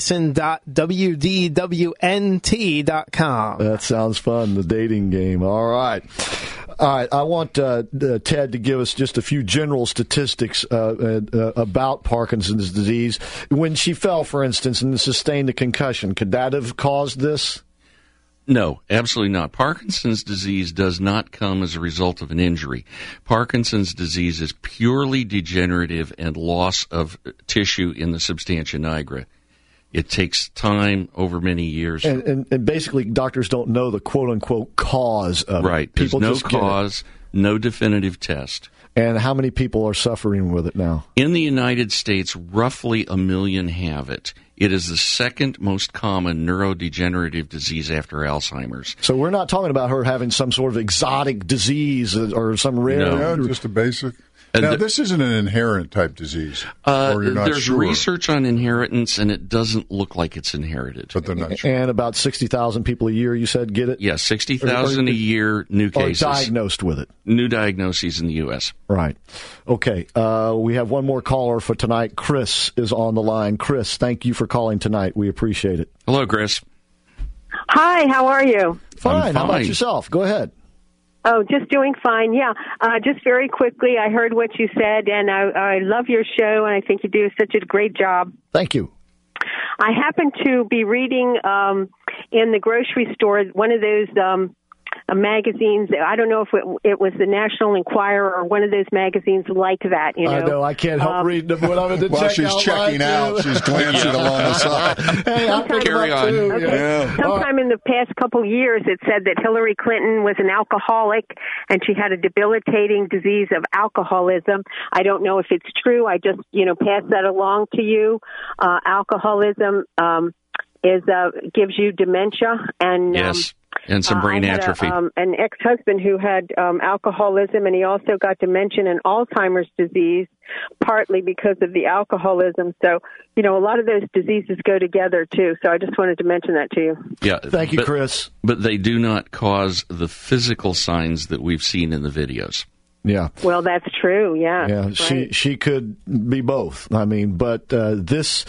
listen.wdwnt.com. That sounds fun. The dating game. All right. I want Ted to give us just a few general statistics about Parkinson's disease. When she fell, for instance, and sustained a concussion, could that have caused this? No, absolutely not. Parkinson's disease does not come as a result of an injury. Parkinson's disease is purely degenerative and loss of tissue in the substantia nigra. It takes time over many years. And basically, doctors don't know the quote-unquote cause of it. Right. There's no cause, no definitive test. And how many people are suffering with it now? In the United States, roughly 1 million have it. It is the second most common neurodegenerative disease after Alzheimer's. So we're not talking about her having some sort of exotic disease or some rare... No, just a basic... Now, this isn't an inherent type disease, or you're not there's sure. research on inheritance, and it doesn't look like it's inherited. But they're not sure. And about 60,000 people a year, you said, get it? Yeah, 60,000 a year, new cases. Are diagnosed with it. New diagnoses in the U.S. Right. Okay. We have one more caller for tonight. Chris is on the line. Chris, thank you for calling tonight. We appreciate it. Hello, Chris. Hi, how are you? Fine. How about yourself? Go ahead. Oh, just doing fine. Yeah. Just very quickly, I heard what you said, and I love your show, and I think you do such a great job. Thank you. I happen to be reading in the grocery store one of those magazines. I don't know if it was the National Enquirer or one of those magazines like that. You know, I know. I can't help reading them when I'm in the While she's checking out, she's glancing along the side. Hey, I'll carry on. Okay. Yeah. Sometime in the past couple years, it said that Hillary Clinton was an alcoholic and she had a debilitating disease of alcoholism. I don't know if it's true. I just, pass that along to you. Alcoholism gives you dementia and yes. And some brain atrophy. An ex-husband who had alcoholism, and he also got dementia and Alzheimer's disease, partly because of the alcoholism. So, a lot of those diseases go together, too. So I just wanted to mention that to you. Yeah. Thank you, Chris. But they do not cause the physical signs that we've seen in the videos. Yeah. Well, that's true. Yeah. Yeah. Right. She could be both. I mean, but this,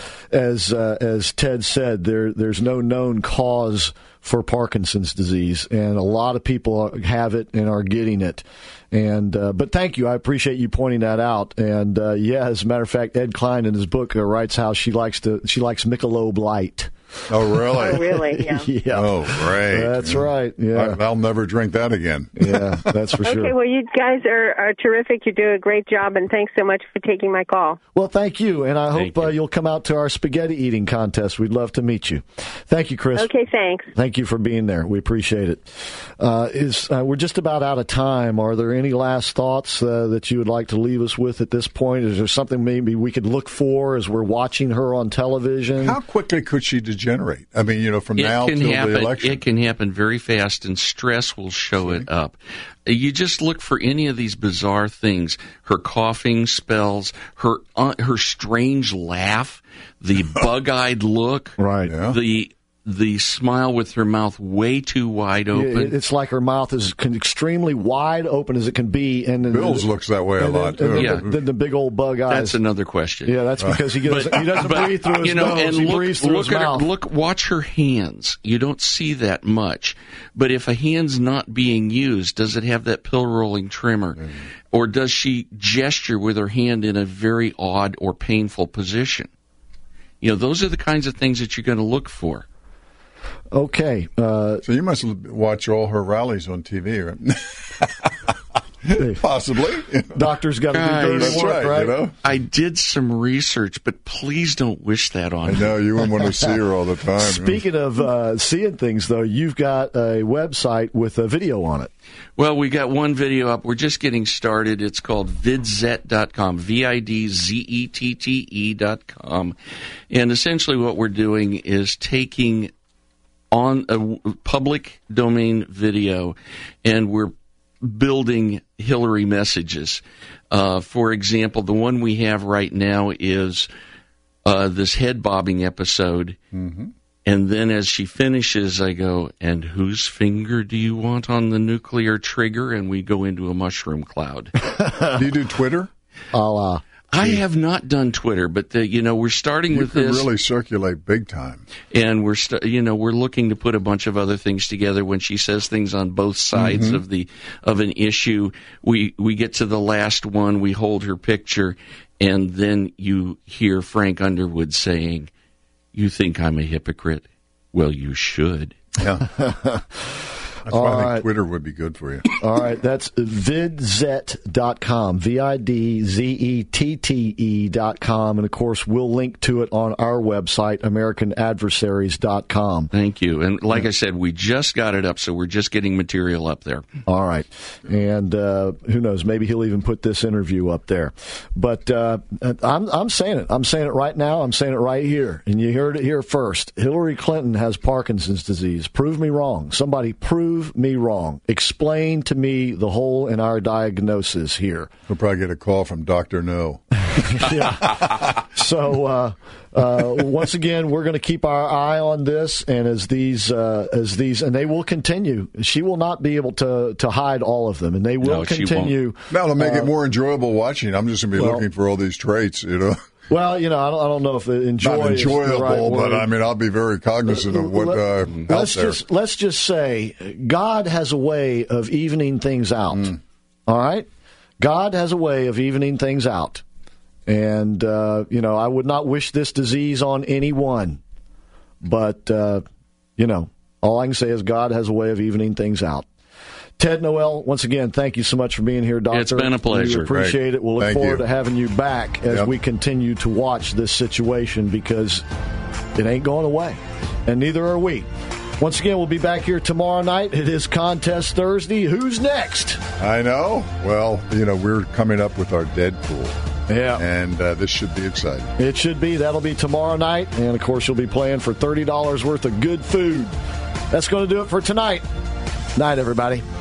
as Ted said, there's no known cause for Parkinson's disease, and a lot of people have it and are getting it. And but thank you, I appreciate you pointing that out. And as a matter of fact, Ed Klein in his book writes how she likes Michelob Light. Oh, really? Oh, really? Yeah. Yeah. Oh, great. That's right. Yeah. I'll never drink that again. Yeah, that's for sure. Okay, well, you guys are terrific. You do a great job, and thanks so much for taking my call. Well, thank you, and I hope you'll come out to our spaghetti eating contest. We'd love to meet you. Thank you, Chris. Okay, thanks. Thank you for being there. We appreciate it. We're just about out of time. Are there any last thoughts that you would like to leave us with at this point? Is there something maybe we could look for as we're watching her on television? How quickly could she degenerate? I mean, from now till the election. It can happen very fast, and stress will show it up. You just look for any of these bizarre things: her coughing spells, her strange laugh, the bug-eyed look, right? Yeah. The smile with her mouth way too wide open. It's like her mouth is extremely wide open as it can be. And then Bill's looks that way a lot, too. Then the big old bug eyes. That's another question. Yeah, that's because he doesn't breathe through his nose. And he breathes through his mouth. Watch her hands. You don't see that much. But if a hand's not being used, does it have that pill-rolling tremor? Mm. Or does she gesture with her hand in a very odd or painful position? Those are the kinds of things that you're going to look for. Okay. So you must watch all her rallies on TV, right? Possibly. Doctors got to do dirty work, right? I did some research, but please don't wish that on me. I know, you wouldn't want to see her all the time. Speaking of seeing things, though, you've got a website with a video on it. Well, we got one video up. We're just getting started. It's called vidzette.com, vidzette.com. And essentially what we're doing is taking on a public domain video, and we're building Hillary messages. For example, the one we have right now is this head bobbing episode. Mm-hmm. And then as she finishes, I go, and whose finger do you want on the nuclear trigger? And we go into a mushroom cloud. Do you do Twitter? I have not done Twitter, but we're starting with this. You can really circulate big time, and we're looking to put a bunch of other things together. When she says things on both sides of an issue, we get to the last one, we hold her picture, and then you hear Frank Underwood saying, "You think I'm a hypocrite? Well, you should." Yeah. That's why I think Twitter would be good for you. All right, that's vidzett.com, vidzette.com, and of course we'll link to it on our website, americanadversaries.com. Thank you. And like I said, we just got it up, so we're just getting material up there. All right. And who knows, maybe he'll even put this interview up there. But I'm saying it. I'm saying it right now. I'm saying it right here. And you heard it here first. Hillary Clinton has Parkinson's disease. Prove me wrong. Somebody prove me wrong. Explain to me the hole in our diagnosis here. We'll probably get a call from Dr. No. Yeah. So once again, we're going to keep our eye on this, and as these, and they will continue. She will not be able to hide all of them, and they will continue. That'll make it more enjoyable watching. I'm just going to be looking for all these traits, Well, I don't know if enjoyable, not enjoyable, is the right but word. I'll be very cognizant of what out there. Let's just say God has a way of evening things out. All right, God has a way of evening things out, and I would not wish this disease on anyone, but all I can say is God has a way of evening things out. Ted Noel, once again, thank you so much for being here, Doctor. It's been a pleasure. We appreciate it. We'll look forward to having you back as we continue to watch this situation, because it ain't going away, and neither are we. Once again, we'll be back here tomorrow night. It is Contest Thursday. Who's next? I know. Well, we're coming up with our Deadpool. Yeah. And this should be exciting. It should be. That'll be tomorrow night. And, of course, you'll be playing for $30 worth of good food. That's going to do it for tonight. Night, everybody.